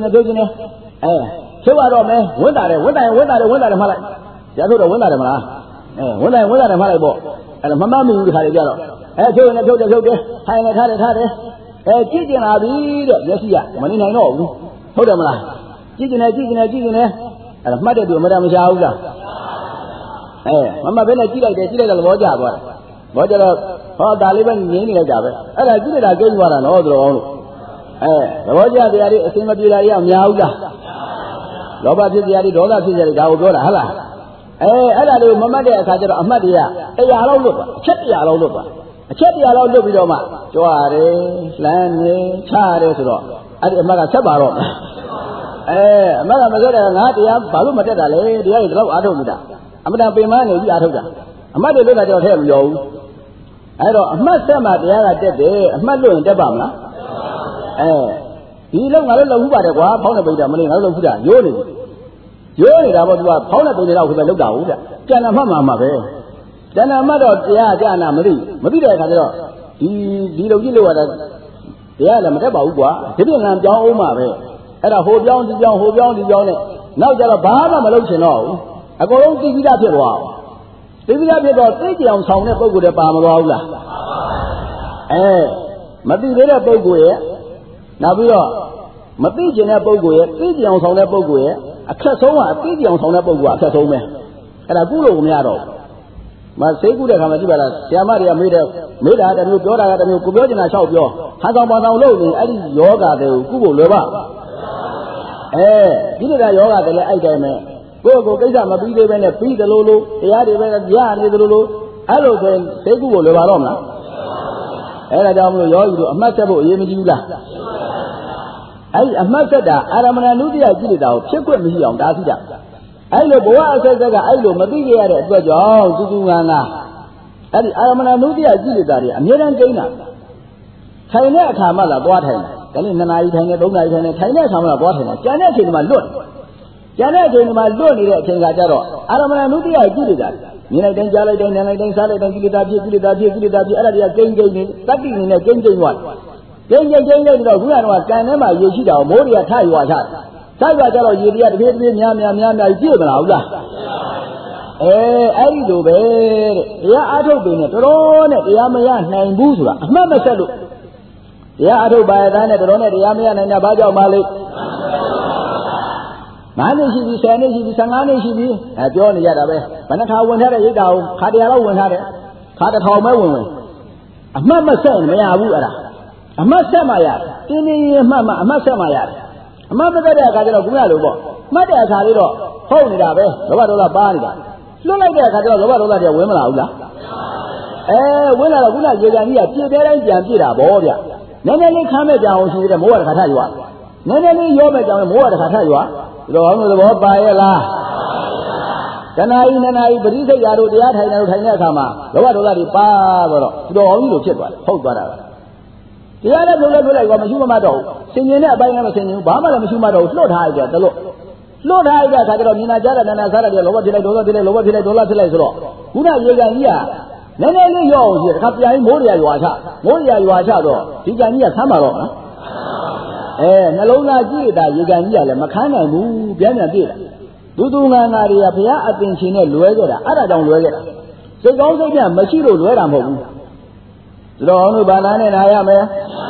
Speaker 2: တော့မယ်ဝိတ္တာတယ်မှလိုက်ရထုတ်တော့ဝိတ္တာတယ်မလားဝိတ္တာတယ်မှလိုက်ပေါ့အဲ့ဒါမမမိဘူးဒီခါလေးကြတော့ဖြုတ်တယ်ထိုင်နေထားတယ်ကြည့်ကျင်လာပြီတဲ့မျက်စိကမနေနိုင်တော့ဘူးဟုတ်တယ်မလားကြည့်ကျင်နေအဲ့ဒါမှတ်တဲ့သူအမှန်တမရှားဘူးလားမဘဲနဲ့ကြည့်လိုက်တယ်သဘောကျသွားတယ်ဘောကျတော့ဟောဒါလေးပဲငြင်းနေလိုက်တာပဲအဲ့ဒါကြည့်နေတာကျိန်းသွားတာနော်သူတော်အောင်လို့သဘောကျတရားတွေအစင်မပြေတာကြီးအများဘူးလားလောဘဖြစ်တရားတွေဒေါသဖြစ်တရားတွေဒါကိုပြောတာဟုတ်လားအဲ့ဒါတွေကိုမမှတ်တဲ့အခါကျတော့အမှတ်တွေက100လောက်လွတ်သွားအချက်100လောက်လွတ်သွားအချက်100လောက်လွတ်ပြီးတော့မှကြွားတယ်လှမ်းနေချရတယ်ဆိုတော့အဲ့ဒီအမှတ်ကဆက်ပါတော့အမှတ်ကမဆက်တဲ့ငါတရားဘာလို့မတက်တာလဲတရားတွေဒီလောက်အားထုတ်နေတာအမှန်တန်ပင်မနေပြီးအားထုတ်တာအမှတ်တွေလွတ်တာတော့ထည့်မပြောဘူးအဲ့တော့အမှတ်ဆက်မှတရားကတက်တယ်အမှတ်လွတ်ရင်တက်ပါမလားဒီလောက်ငါတို့လောက်ဘူးပါတယ်ကွာဖောင်းတဲ့ပိတ်တာမနေငါတို့လောက်ဘူးတာရိုးနေတာပေါ့သူကဖောင်းတဲ့ပိတ်တဲ့လောက်ကိုပဲလောက်တာဟုတ်ကြကျန်တာမှတ်မှာပဲကျန်တာမှတ်တော့တရားကြာနာမသိတဲ့အခါကျတော့ဒီလိုကြည့်လို့ရတာတရားလည်းမတက်ပါဘူးကွာဒီပြင်လံပြောင်းအောင်မှာပဲအဲ့ဒါဟိုပြောင်းဒီပြောင်းနဲ့နောက်ကျတော့ဘာမှမလုပ်ချင်တော့ဘူးအကုန်လုံးသိပြီးသားဖြစ်သွားအောင်သိပြီးသားဖြစ်တော့သိကြအောင်ဆောင်တဲ့ပုဂ္ဂိုလ်တွေပါမသွားဘူးလားမသိသေးတဲ့ပုဂ္ဂိုလ်ရဲ့နောက်ပြီးတော့မသိကျင်တဲ့ပုဂ္ဂိုလ်ရဲ့သိကြအောင်ဆောင်တဲ့ပုဂ္ဂိုလ်ရဲ့အခက်ဆုံးကအသိကြအောင်ဆောင်တဲ့ပုဂ္ဂိုလ်ကအခက်ဆုံးပဲအဲ့ဒါကုလို့မရတော့မစိတ်ကူးတဲ့ခါမှာကြည့်ပါလားဆရာမတွေကမေးတာတမျိုးပြောတာကတမျိုးကိုပြောချင်တာလျှောက်ပြောဟန်ဆောင်ပါဆောင်လို့နေအဲ့ဒီယောဂတွေကိုကုဖို့လွယ်ပါဒီလိုယောဂတွေလည်းအဲ့တိုင်းပဲကိုယ့်ကိုကိစ္စမပြီးသေးပဲနဲ့ပြီးတယ်လို့တရားတွေပဲရနေတယ်လို့အဲ့လိုဆိုရင်စိတ်ကူးကိုလွယ်ပါတော့မလားအဲ့ဒါကြောင့်မလို့ယောဂီတို့အမှတ်ဆက်ဖို့အရေးမကြီးဘူးလားအဲ့ဒီအမှတ်ဆက်တာအာရမဏနုတ္တိယကိလေသာကိုဖြစ်ခွင့်မရှိအောင်တားဆီးတာအဲ့လိုဘဝအဆက်ဆက်ကအဲ့လိုမသိကြရတဲ့အတွက်ကြောင့်သူငါအဲ့ဒီအာရမဏနုတ္တိယကိလေသာတွေအမြဲတမ်းကိန်းတာထိုင်တဲ့အခါမှလာသွားထိုင်တယ်ဒါနဲ့2နာရီထိုင်တယ်3နာရီထိုင်တယ်ထိုင်တဲ့အခါမှလာသွားထိုင်တယ်ကျန်တဲ့အချိန်မှာလွတ်နေတဲ့အချိန်ကကြတော့အာရမဏနုတ္တိယကိလေသာမြင်လိုက်တိုင်းကြားလိုက်တိုင်းနားလိုက်တိုင်းစားလိုက်တိုင်းကိလေသာဖြစ်အဲ့ဒါတွေကကိန်းနေတတိနေနဲ့ကိန်းသွားတယ်ကိန်းလိုက်တော့ခုကတော့ကံထဲမှာရေရှိတာကိုမိုးတွေကထရွာချတယ်ထရွာကြတော့ရေတွေကတပြေးများပြည့်မလားဟုတ်လားအဲ့ဒီလိုပဲတဲ့တရားအားထုတ်ပေနဲ့တော်နဲ့တရားမရနိုင်ဘူးဆိုတာအမှတ်မဆက်လို့တရားအားထုတ်ပါရတဲ့တော်နဲ့တရားမရနိုင်တာဘာကြောင့်မလဲ9 နှစ်ရှိပြီ10 နှစ်ရှိပြီ15 နှစ်ရှိပြီပြောနေရတာပဲဘယ်နှခါဝင်ထားတဲ့ရိတ်တာကိုခါတရားလောက်ဝင်ထားတယ်ခါတစ်ထောင်ပဲဝင်အမှတ်မဆက်မရဘူးအဲ့ဒါအမှတ်ဆက်မှရတယ်တင်းတင်းရင်မှတ်မှအမှတ်ဆက်မှရတယ်အမှတ်မဆက်တဲ့အခါကျတော့ခုနလိုပေါ့မှတ်တဲ့အခါလေးတော့ဟုတ်နေတာပဲလောဘဒေါသပါနေတာလွတ်လိုက်တဲ့အခါကျတော့လောဘဒေါသတွေဝင်မလာဘူးလားဝင်လာတော့ခုနရေကန်ကြီးကပြည့်တဲ့တိုင်းပြန်ပြည့်တာဗောဗျနည်းနည်းလေးခမ်းမဲ့ကြအောင်ရှိတယ်မိုးကတစ်ခါထရွာနည်းနည်းလေးရောမဲ့ကြအောင်မိုးကတစ်ခါထရွာဒီလိုအောင်လို့သဘောပါရဲ့လားတဏှာကြီးနနာကြီးပရိစ္ဆေရာတို့တရားထိုင်တဲ့အခါမှာလောဘဒေါသတွေပါတော့ဒီလိုအောင်ကြီးလိုဖြစ်သွားတယ်ဟုတ်သွားတာတရားနဲ့ထုတ်လိုက်ကောမရှိမှတော့ဆင်ញင်တဲ့အပိုင်းနဲ့မဆင်ញင်ဘူးဘာမှလည်းမရှိမှတော့လွတ်ထားရကြတယ်လို့လွတ်ထားရတဲ့အခါကျတော့မြင်လာကြတဲ့နာနာစားတဲ့လောဘဖြစ်လိုက်ဒေါသဖြစ်လိုက်လောဘဖြစ်လိုက်ဒေါသဖြစ်လိုက်ဆိုတော့ခုနရေကန်ကြီးကနည်းနည်းလေးရောအောင်ရှိတယ်တစ်ခါပြန်မိုးရရွာချတော့ဒီကန်ကြီးကဆမ်းပါတော့နော်နှလုံးသားကြည့်တာရေကန်ကြီးကလည်းမခမ်းနိုင်ဘူးပြန်ပြည့်တာသူငါငါတွေကဘုရားအပင်ရှင်နဲ့လွဲခဲ့တာအဲ့ဒါကြောင့်လွဲခဲ့တာစိတ်ကောင်းစိတ်ပြမရှိလို့လွဲတာမဟုတ်ဘူးတော်အောင်လို့ဘာသာနဲ့နာရမယ်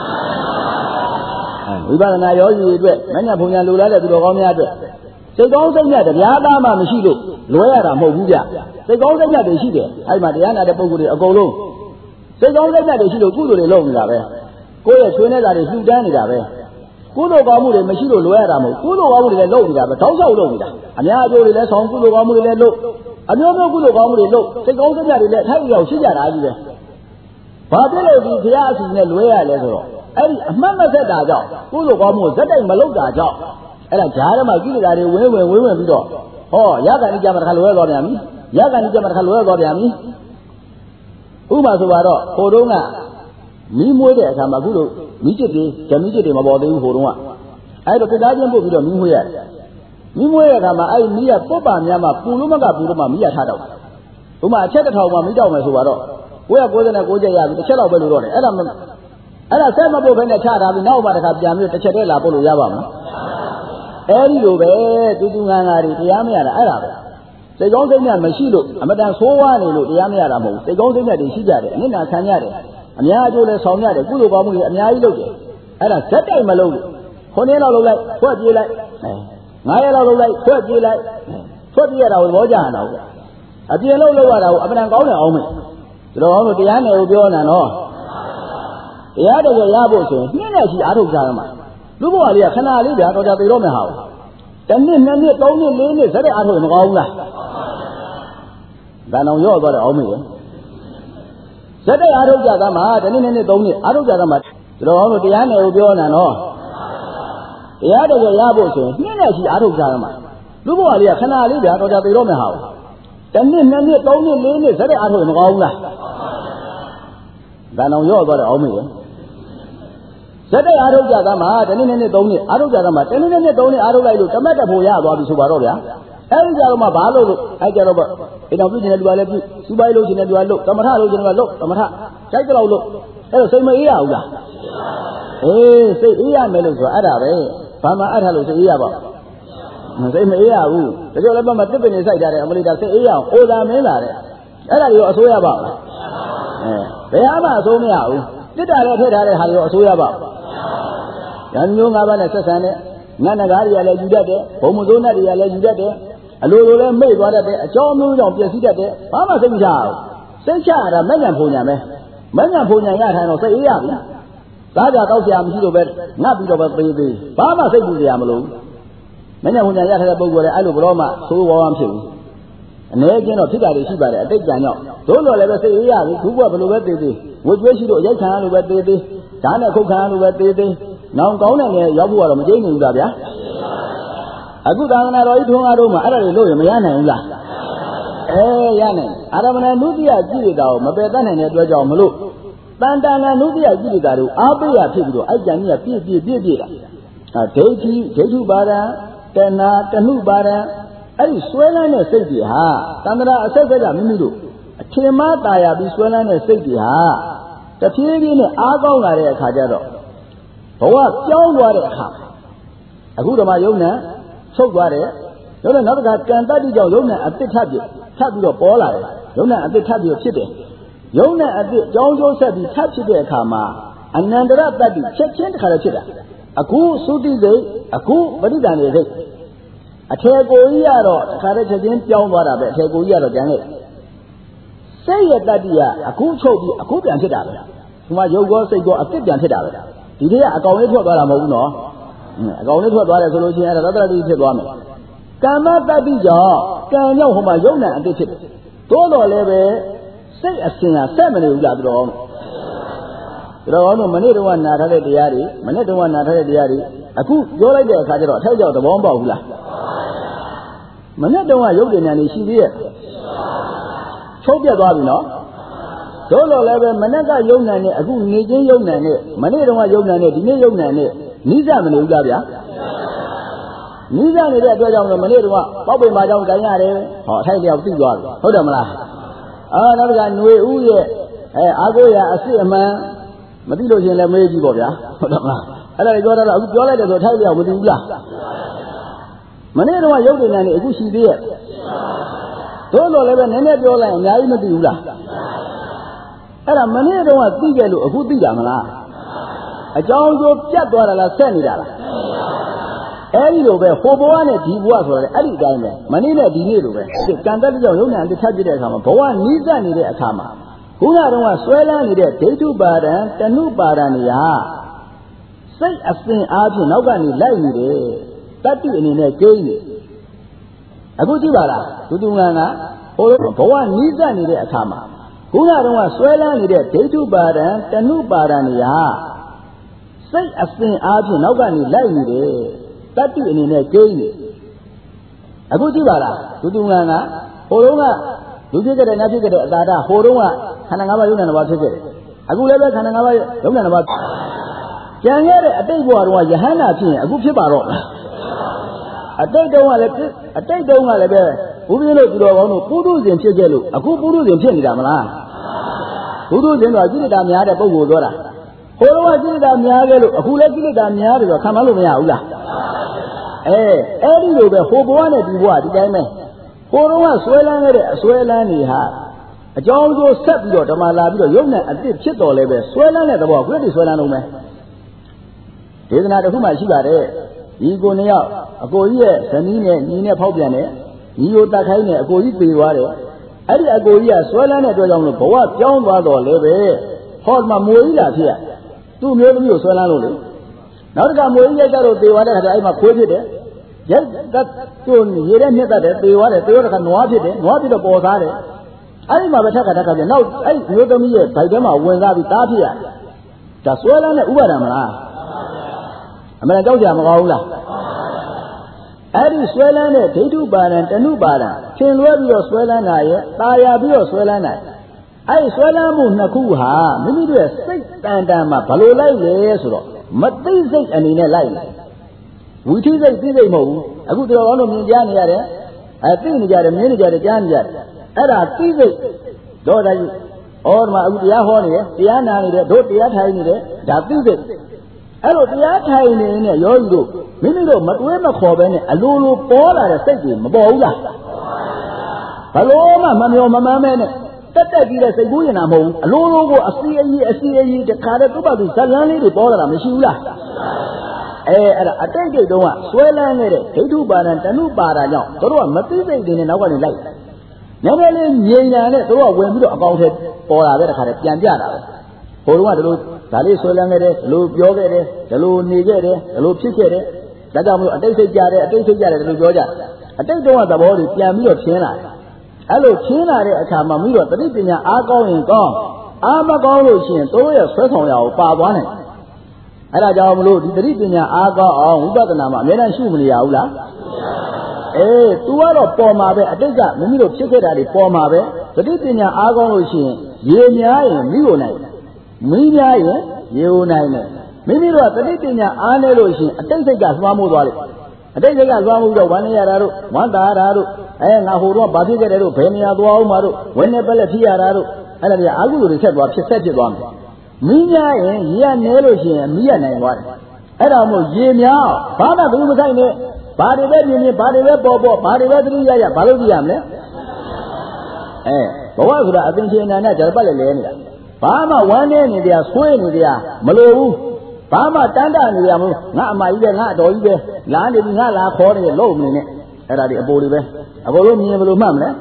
Speaker 2: ဝိပဿနာယောဂီတွေအတွက်မညာဘုံညာလိုလားတဲ့သူတော်ကောင်းများအတွက်စိတ်ကောင်းစိတ်မြတ်တရားသားမှမရှိလို့လွဲရတာမဟုတ်ဘူးဗျစိတ်ကောင်းစိတ်မြတ်တွေရှိတယ်အဲ့မှာတရားနာတဲ့ပုဂ္ဂိုလ်တွေအကုန်လုံးစိတ်ကောင်းစိတ်မြတ်တွေရှိလို့ကုသိုလ်တွေလုပ်နေတာပဲကိုယ့်ရဲ့ချွေးနေတာတွေလှူဒန်းနေတာပဲကုသိုလ်ကောင်းမှုတွေမရှိလို့လွဲရတာမဟုတ်ကုသိုလ်ကောင်းမှုတွေလည်းလုပ်နေတာပဲတောင်းလျှောက်လုပ်နေတာအများအကျိုးတွေလည်းဆောင်ကုသိုလ်ကောင်းမှုတွေလည်းလုပ်အမျိုးမျိုးကုသိုလ်ကောင်းမှုတွေလုပ်စိတ်ကောင်းစိတ်မြတ်တွေလည်းထိုက်ရောက်ရှိကြတာကြီးပဲဘာဖြစ်လို့ဒီဘုရားအစီနဲ့လွဲရလဲဆိုတော့အဲ့ဒီအမှတ်မဆက်တာကြောင့်ကုသိုလ်ကောင်းမှုဇက်တိုက်မလုပ်တာကြောင့်အဲ့ဒါဂျားထဲမှာကိလေသာတွေဝင်ပြီးတော့ဟောရကဏီကြမှာတစ်ခါလွဲသွားပြန်ပြီရကဏီကြမှာတစ်ခါလွဲသွားပြန်ပြီဥပမာဆိုတော့ဟိုတုန်းကမီးမွေးတဲ့အခါမှာအခုလိုမီးကျစ်တွေဓမီးကျစ်တွေမပေါ်သေးဘူးဟိုတုန်းကအဲ့တော့တရားချင်းပို့ပြီးတော့မီးမွေးရတယ်မီးမွေးတဲ့အခါမှာအဲ့မီးကပုတ်ပါများမှပူလို့မကပူလို့မှမီးရထားတော့ဥပမာအချက်တစ်ထောင်မှမီးတောက်မယ်ဆိုတော့999ချက်ရပြီတစ်ချက်လောက်ပဲလို့တော့တယ်အဲ့ဒါဆက်မပုတ်ဘဲနဲ့ချထားပြီးနောက်မှတစ်ခါပြန်ပြီးတစ်ချက်တည်းလာပုတ်လို့ရပါမလားအဲ့ဒီလိုပဲသူငါငါတွေတရားမရတာအဲ့ဒါပဲစိတ်ကောင်းစိတ်မြတ်မရှိလို့အမတန်ဆိုးဝါးနေလို့တရားမရတာမဟုတ်စိတ်ကောင်းစိတ်မြတ်တွေရှိကြတယ်မျက်နှာခံရတယ်အများအကျိုးလည်းဆောင်ရတယ်ကုသိုလ်ကောင်းမှုတွေအများကြီးလုပ်တယ်အဲ့ဒါဇက်တိုက်မလုပ်လို့9 ရက်လောက်လုပ်လိုက်ဖွက်ပြေးလိုက်9 ရက်လောက်လုပ်လိုက်ဖွက်ပြေးလိုက်ဖွက်ပြေးရတာကိုသဘောကျဟန်တော့အပြင်လုပ်ရတာကိုအမတန်ကောင်းတယ်အောင်မယ်ဒါတော့လို့တရားနယ်ကိုပြောနေတာနော်တရားတကယ်ရဖို့ဆိုရင်2 နှစ်ရှိအားထုတ်ကြရမှာလူဘဝလေးကခဏလေးဗျာတော့ကြသိတော့မယ်ဟာတစ်နှစ်2 နှစ်3 နှစ်4 နှစ်ဇက်တဲ့အားထုတ်ရင်မကောင်းဘူးလားဒါတော့ရော့သွားတယ်အောင်မေဇက်တဲ့အားထုတ်ကြသားမှာတစ်နှစ်2 နှစ်3 နှစ်အားထုတ်ကြသားမှာဒါတော့လို့တရားနယ်ကိုပြောနေတာနော်တရားတကယ်ရဖို့ဆိုရင်2 နှစ်ရှိအားထုတ်ကြရမှာလူဘဝလေးကခဏလေးဗျာတော့ကြသိတော့မယ်ဟာတစ်နှစ်2 နှစ်3 နှစ်4 နှစ်ဇက်တဲ့အားထုတ်ရင်မကောင်းဘူးလားဒါတော့ရော့သွားတယ်အောင်မေဇက်တဲ့အားထုတ်ကြသားမှာတစ်နှစ်2 နှစ်3 နှစ်အားထုတ်ကြသားမှာတစ်နှစ်2 နှစ်3 နှစ်အားထုတ်လိုက်လို့တမက်တဖို့ရသွားပြီဆိုပါတော့ဗျာအဲဒီကြတော့မှဘာလို့အဲ့ကြတော့ပေါ့အိမ်တော်ပြုကျင်တဲ့လူကလည်းပြုစူပိုင်းလို့ကျင်တဲ့လူကလို့သမထလို့ကျင်တဲ့လူကလို့သမထကြိုက်ကြတော့လို့အဲ့တော့စိတ်မအေးရဘူးလားစိတ်အေးရမယ်လို့ဆိုတာအဲ့ဒါပဲဘာမှအဲ့ဒါလို့စိတ်အေးရပါစိတ်မအေးရဘူးဒါကြောင့်လည်းမှတစ်ပင်နေစိုက်ကြတယ်အမလီတာစိတ်အေးရအောင်အိုသာမင်းလာတဲ့အဲ့ဒါရောအစိုးရပါဘယ်မှအစိုးမရဘူးတစ်တာလည်းထည့်ထားတဲ့ဟာရောအစိုးရပါရံမျိုး၅ပါးနဲ့ဆက်ဆံတဲ့နတ်နဂါးတွေကလည်းယူတတ်တယ်ဘုံမစိုးနတ်တွေကလည်းယူတတ်တယ်အလိုလိုလည်းမိတ်သွားတတ်တယ်အကြောင်းမျိုးကြောင့်ပျက်စီးတတ်တယ်ဘာမှစိတ်မချဘူးစိတ်ချရတာမညံဖုန်ညာပဲမညံဖုန်ညာရထိုင်တော့စိတ်အေးရပြီသားကြတော့ဆရာမရှိလို့ပဲငတ်ပြီးတော့ပဲသေးဘာမှစိတ်ပူစရာမလိုဘူးမညံဖုန်ညာရထားတဲ့ပုဂ္ဂိုလ်လည်းအဲ့လိုဘရောမှသိုးဝါးဝါးဖြစ်ဘူးအနေကျင်းတော့ဖြစ်တာတွေရှိပါတယ်အတိတ်ကြံကြောင့်သို့တော်လည်းပဲစိတ်အေးရပြီခုကဘယ်လိုပဲသေးဝှကျွေးရှိလို့ရိုက်ခံရလို့ပဲသေးဓာတ်နဲ့ခုတ်ခံရလို့ပဲသေးနောင်ကောင်းတဲ့နေရောက်ဖို့ကတော့မကျိန်းနေဘူးလားဗျာအခုသာသနာတော်ကြီးထွန်းကားတော့မှအဲ့ဒါတွေလို့ရမရနိုင်ဘူးလားရနိုင်အာရမဏနုတ္တိယကြည့်ရတာကိုမပယ်တတ်နိုင်တဲ့အတွက်ကြောင့်မလို့တန်တန်ကနုတ္တိယကြည့်ရတာတို့အားပေးရဖြစ်ပြီးတော့အဲ့ကြံကြီးကပြည့်တာဒိဋ္ဌိပါဒံတဏှာတဏှုပါဒံအဲ့ဒီဆွဲလန်းတဲ့စိတ်တွေဟာတန္တရာအဆက်ဆက်ကမိမိတို့အထင်မှားตายရပြီးဆွဲလန်းတဲ့စိတ်တွေဟာတဖြည်းဖြည်းနဲ့အားကောင်းလာတဲ့အခါကျတော့ဘဝပြောင်းသွားတဲ့အခါအခုတော့မှယုံနဲ့ချုပ်သွားတယ်ယုံနဲ့နောက်တစ်ခါကံတတ္တိကြောင့်ယုံနဲ့အတစ်ထပ်ပြပ်ပြီးတော့ပေါ်လာတယ်ယုံနဲ့အတစ်ထပ်ပြီးဖြစ်တယ်ယုံနဲ့အတစ်ကြောင်းကျိုးဆက်ပြီးထပ်ဖြစ်တဲ့အခါမှာအနန္တရတ္တိချက်ချင်းတစ်ခါလည်းဖြစ်တာအခုသုတိစိတ်အခုပရိဒဏ်ရဲ့စိတ်အထေကိုကြီးကတော့တစ်ခါလည်းချက်ချင်းပြောင်းသွားတာပဲအထေကိုကြီးကတော့ကြံခဲ့စိတ်ရဲ့တတ္တိကအခုချုပ်ပြီးအခုပြန်ဖြစ်တာပဲဒီမှာယုတ်ကောစိတ်ကောအတစ်ပြန်ဖြစ်တာပဲဒီတည်းကအကောင်လေးထွက်သွားတာမဟုတ်ဘူးနော်အကောင်လေးထွက်သွားတယ်ဆိုလို့ရှိရင်အဲ့ဒါသတ္တတိဖြစ်သွားမယ်ကမ္မတတ္တိကြောင့်ကံကြောင့်ဟိုမှာယုံနဲ့အတစ်ဖြစ်တယ်သို့တော်လည်းပဲစိတ်အစဉ်ဟာဆက်မနေဘူးလားသူတော်တို့မနေ့တုန်းကနာထားတဲ့တရားတွေမနေ့တုန်းကနာထားတဲ့တရားတွေအခုပြောလိုက်တဲ့အခါကျတော့အထိုက်ကြောင့်သဘောမပေါက်ဘူးလားမနေ့တုန်းကယုတ်ဉာဏ်နေရှိသေးရဲ့ချုပ်ပြတ်သွားပြီနော်တို့လို့လည်းပဲမနေ့ကယုံဉာဏ်နဲ့အခုနေချင်းယုံဉာဏ်နဲ့မနေ့တုန်းကယုံဉာဏ်နဲ့ဒီနေ့ယုံဉာဏ်နဲ့နိစ္စမနေဘူးလားဗျာနိစ္စနေတဲ့အတွက်ကြောင့်မနေ့တုန်းကပေါက်ပိန်မာကြောင့်တိုင်းရတယ်ဟောအထိုက်ကြောင့်သိသွားပြီဟုတ်တယ်မလားနောက်တစ်ခါຫນွေဥရဲ့အာကိုရအစစ်အမှန်မသိလို့ရှင်လည်းမေးကြည့်ပေါ့ဗျာဟုတ်တယ်မလားအဲ့ဒါပြောတော့အခုပြောလိုက်တယ်ဆိုထိုက်ကြောင့်မသိဘူးလားမနေ့တုန်းကယုတ်ဉာဏ်နဲ့အခုရှိသေးရဲ့တို့လို့လည်းပဲနည်းနည်းပြောလိုက်အများကြီးမသိဘူးလားအဲ့ဒါမနေ့တုန်းကသိကြလို့အခုသိတာမလားအကြောင်းကျိုးပြတ်သွားတာလားဆက်နေတာလားအဲ့ဒီလိုပဲဟိုဘဝနဲ့ဒီဘဝဆိုတော့အဲ့ဒီအတိုင်းပဲမနေ့နဲ့ဒီနေ့လိုပဲကံတက်ကြောင့်ယုံဉာဏ်တစ်ထပ်ပြတဲ့အခါမှာဘဝနီးစပ်နေတဲ့အခါမှာခုနတုန်းကဆွဲလန်းနေတဲ့ဒိဋ္ဌုပါဒံတဏှုပါဒံတွေဟာစိတ်အစဉ်အားဖြင့်နောက်ကနေလိုက်နေတယ်တတ္တိအနေနဲ့ကျိန်းနေအခုကြည့်ပါလားဒုတုငန်းကဟိုဘဝနီးစပ်နေတဲ့အခါမှာခုနတုန်းကဆွဲလန်းနေတဲ့ဒိဋ္ဌုပါဒံတဏှုပါဒံတွေဟာစိတ်အစဉ်အားဖြင့်နောက်ကနေလိုက်နေတယ်တတ္တိအနေနဲ့ကျိန်းနေအခုကြည့်ပါလားဒုတုငန်းကဟိုတုန်းကလူဖြစ်ကြတဲ့နတ်ဖြစ်ကြတဲ့အတာဒဟိုတုန်းကခန္ဓာ၅ပါးယုံနာ၅ပါးဖြစ်ခဲ့တယ်အခုလည်းပဲခန္ဓာ၅ပါးယုံနာ၅ပါးကြံခဲ့တဲ့အတိတ်ဘဝတုန်းကယဟန္တာဖြစ်ရင်အခုဖြစ်ပါတော့အတိတ်တုန်းကလည်းပဲဘုရားတို့သူတော်ကောင်းတို့ပုထုဇဉ်ဖြစ်ခဲ့လို့အခုပုထုဇဉ်ဖြစ်နေတာမလားပုထုဇဉ်တော့ကိလေသာများတဲ့ပုဂ္ဂိုလ်ပြောတာဟိုတုန်းကကိလေသာများခဲ့လို့အခုလည်းကိလေသာများတယ်ဆိုခံမလို့မရဘူးလားအဲ့ဒီလိုပဲဟိုဘဝနဲ့ဒီဘဝဒီတိုင်းပဲဟိုတုန်းကဆွဲလန်းခဲ့တဲ့အဆွဲလန်းတွေဟာအကြောင်းကျိုးဆက်ပြီးတော့ဓမ္မလာပြီးတော့ယုံနဲ့အတစ်ဖြစ်တော်လဲပဲဆွဲလန်းတဲ့သဘောကိုဆွဲလန်းလုံးပဲဒေသနာတစ်ခုမှရှိပါတယ်ဒီကိုနှစ်ယောက်အကိုကြီးရဲ့ဇနီးနဲ့ညီနဲ့ဖောက်ပြန်တယ်ညီကိုတတ်ခိုင်းတယ်အကိုကြီးပြေသွားတယ်အဲ့ဒီအကိုကြီးကဆွဲလန်းတဲ့အတွက်ကြောင့်လို့ဘဝပြောင်းသွားတော်လဲပဲဟောမှာမွေကြီးလာဖြစ်ရသူ့မျိုးသမီးကိုဆွဲလန်းလို့လေနောက်တစ်ခါမွေကြီးရဲ့ကြတော့သေသွားတဲ့ခါကျအဲ့မှာခွေးဖြစ်တယ်ရက်သက်သူ့ရေထဲမြက်တတ်တယ်သေသွားတယ်သေတော့ခါနွားဖြစ်တယ်နွားဖြစ်တော့ပေါ်သားတယ်အဲ့ဒီမှာပဲထက်ကပြန်နောက်အဲ့မျိုးသမီးရဲ့ဗိုက်ထဲမှာဝင်စားပြီးသားဖြစ်ရဒါဆွဲလန်းတဲ့ဥပါဒံမလားအမှန်ကြောက်ကြမကောင်းဘူးလားအဲ့ဒီဆွဲလန်းတဲ့ဒိဋ္ဌုပါဒံတဏှုပါဒံထင်လွဲပြီးတော့ဆွဲလန်းတာရဲ့ตาရပြီးတော့ဆွဲလန်းတာအဲ့ဒီဆွဲလန်းမှုနှစ်ခုဟာမိမိတို့ရဲ့စိတ်တန်တန်မှာဘလို့လိုက်လဲဆိုတော့မသိစိတ်အနေနဲ့လိုက်တယ်ဝိသိစိတ်သိစိတ်မဟုတ်ဘူးအခုတော်တော်တို့မြင်ကြားနေရတယ်သိနေကြတယ်မြင်နေကြတယ်ကြားနေကြတယ်အဲ့ဒါသိစိတ်တော့ဒါကြီးဩဒီမှာအခုတရားဟောနေတယ်တရားနာနေတယ်တို့တရားထိုင်နေတယ်ဒါသိစိတ်အဲ့လိုတရားထိုင်နေတဲ့ယောဂီတို့မိမိတို့မတွေးမခေါ်ပဲနဲ့အလိုလိုပေါ်လာတဲ့စိတ်တွေမပေါ်ဘူးလားဘလို့မှမမျောမမှန်းပဲနဲ့တက်ပြီးတဲ့စိတ်ကူးရင်တာမဟုတ်ဘူးအလိုလိုကိုအစီအကြီးတခါတည်းသူ့ဘာသူဇလန်းလေးတွေပေါ်လာတာမရှိဘူးလားအဲ့ဒါအတိတ်တုန်းကဆွဲလန်းနေတဲ့ဒိဋ္ဌုပါဒံတဏှုပါဒံကြောင့်တို့ကမသိစိတ်တွေနဲ့နောက်ကနေလိုက်နည်းနည်းလေးငြိမ်ညာနဲ့တို့ကဝင်ပြီးတော့အကောင်ထဲပေါ်လာတဲ့တခါတည်းပြန်ပြတာပဲဟိုတုန်းကတို့ဒါလေးဆွဲလန်းခဲ့တယ်ဒီလိုပြောခဲ့တယ်ဒီလိုနေခဲ့တယ်ဒီလိုဖြစ်ခဲ့တယ်ဒါကြောင့်မလို့အတိတ်စိတ်ကြတယ်ဒီလိုပြောကြအတိတ်တုန်းကသဘောတွေပြန်ပြီးတော့ရှင်းလာတယ်အဲ့လိုရှင်းလာတဲ့အခါမှာပြီးတော့တတိပညာအားကောင်းရင်ကောင်းအားမကောင်းလို့ရှိရင်တို့ရဲ့ဆွဲဆောင်ရအောင်ပါသွားနိုင်အဲ့ဒါကြောင့်မလို့ဒီတတိပညာအားကောင်းအောင်ဝိပဿနာမှာအများနဲ့ရှုမနေရဘူးလားतू ကတော့ပေါ်မှာပဲအတိတ်ကမိမိတို့ဖြစ်ခဲ့တာတွေပေါ်မှာပဲတတိပညာအားကောင်းလို့ရှိရင်ရေများရင်မိကိုနိုင်မီးများရင်ရေကိုနိုင်တယ်မိမိတို့ကတတိပညာအားနေလို့ရှိရင်အတိတ်စိတ်ကလွှမ်းမိုးသွားလိမ့်အတိတ်စိတ်ကလွှမ်းမိုးတော့ဝမ်းနေရတာတို့ဝမ်းသာတာတို့ငါဟိုတော့ဘာဖြစ်ခဲ့တယ်တို့ဘယ်နေရာသွားအောင်မတို့ဝင်းနေပက်လက်ဖြစ်ရတာတို့အဲ့ဒါကြီးအာဟုတွေဆက်သွားဖြစ်သွားမယ်မီးများရင်ရေကနေလို့ရှိရင်မီးရနိုင်သွားတယ်အဲ့ဒါမို့ရေများဘာမှဘူးမဆိုင်နဲ့ဘာတွေပဲမြင်ဘာတွေပဲပေါ်ဘာတွေပဲသတိရဘာလို့ကြည့်ရမလဲဘဝဆိုတာအသင်္ချေအနန္တဂျရပတ်လည်းလဲနေတာဘာမှဝမ်းနေနေတရားဆွေးနေတရားမလိုဘူးဘာမှတန်းတနေရမလို့ငါအမကြီးပဲငါအတော်ကြီးပဲလာနေပြီငါလာခေါ်နေလို့မနေနဲ့အဲ့ဒါဒီအပေါ်တွေပဲအပေါ်လို့မြင်ဘယ်လိုမှတ်မလဲ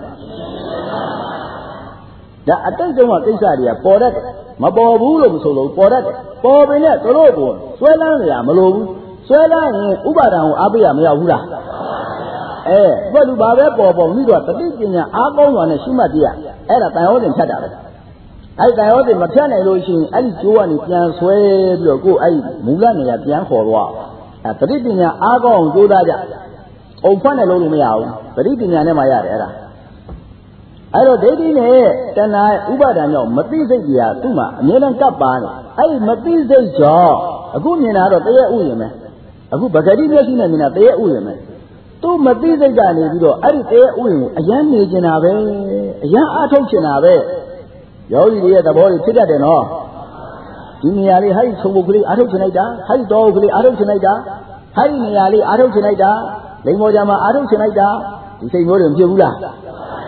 Speaker 2: ဒါအတိတ်တုန်းကကိစ္စတွေကပေါ်တတ်တယ်မပေါ်ဘူးလို့မဆိုလို့ပေါ်တတ်တယ်ပေါ်ပင်နဲ့တို့ကိုဆွဲလန်းနေရမလိုဘူးဆွဲလန်းရင်ဥပါဒံကိုအားပေးရမရောက်ဘူးလားဘယ်သူဘာပဲပေါ်ပေါ်ပြီးတော့တတိပညာအားကောင်းစွာနဲ့ရှုမှတ်ကြည့်ရအဲ့ဒါတန်ဟောတင်ဖြတ်တာပဲအဲ့တန်ဟောတင်မဖြတ်နိုင်လို့ရှိရင်အဲ့ဒီကျိုးကနေပြန်ဆွဲပြီးတော့ကိုယ်အဲ့မူလနေရာပြန်ခေါ်သွားအဲ့တတိပညာအားကောင်းအောင်ကြိုးစားကြအုံဖတ်နိုင်လို့မရဘူးတတိပညာနဲ့မှရတယ်အဲ့ဒါအဲ့တော့ဒိဋ္ဌိနဲ့တဏှာဥပါဒံကြောင့်မသိစိတ်ကြီးဟာသူ့မှာအမြဲတမ်းကပ်ပါနေအဲ့ဒီမသိစိတ်ကြောင့်အခုမြင်တာတော့တရေဥယျာဉ်ပဲအခုပဂတိမျက်စိနဲ့မြင်တာတရေဥယျာဉ်ပဲသူမသိစိတ်ကနေပြီးတော့အဲ့ဒီတရေဥယျာဉ်ကိုအယမ်းနေကျင်တာပဲအယမ်းအားထုတ်ကျင်တာပဲယောဂီတွေရဲ့သဘောတွေဖြစ်တတ်တယ်နော်ဒီနေရာလေးဟဲ့ဆုံးဖို့ကလေးအားထုတ်ကျင်လိုက်တာဟဲ့တော်ကလေးအားထုတ်ကျင်လိုက်တာဟဲ့နေရာလေးအားထုတ်ကျင်လိုက်တာလိမ္မောကြမှာအားထုတ်ကျင်လိုက်တာဒီစိတ်မျိုးတွေမဖြစ်ဘူးလား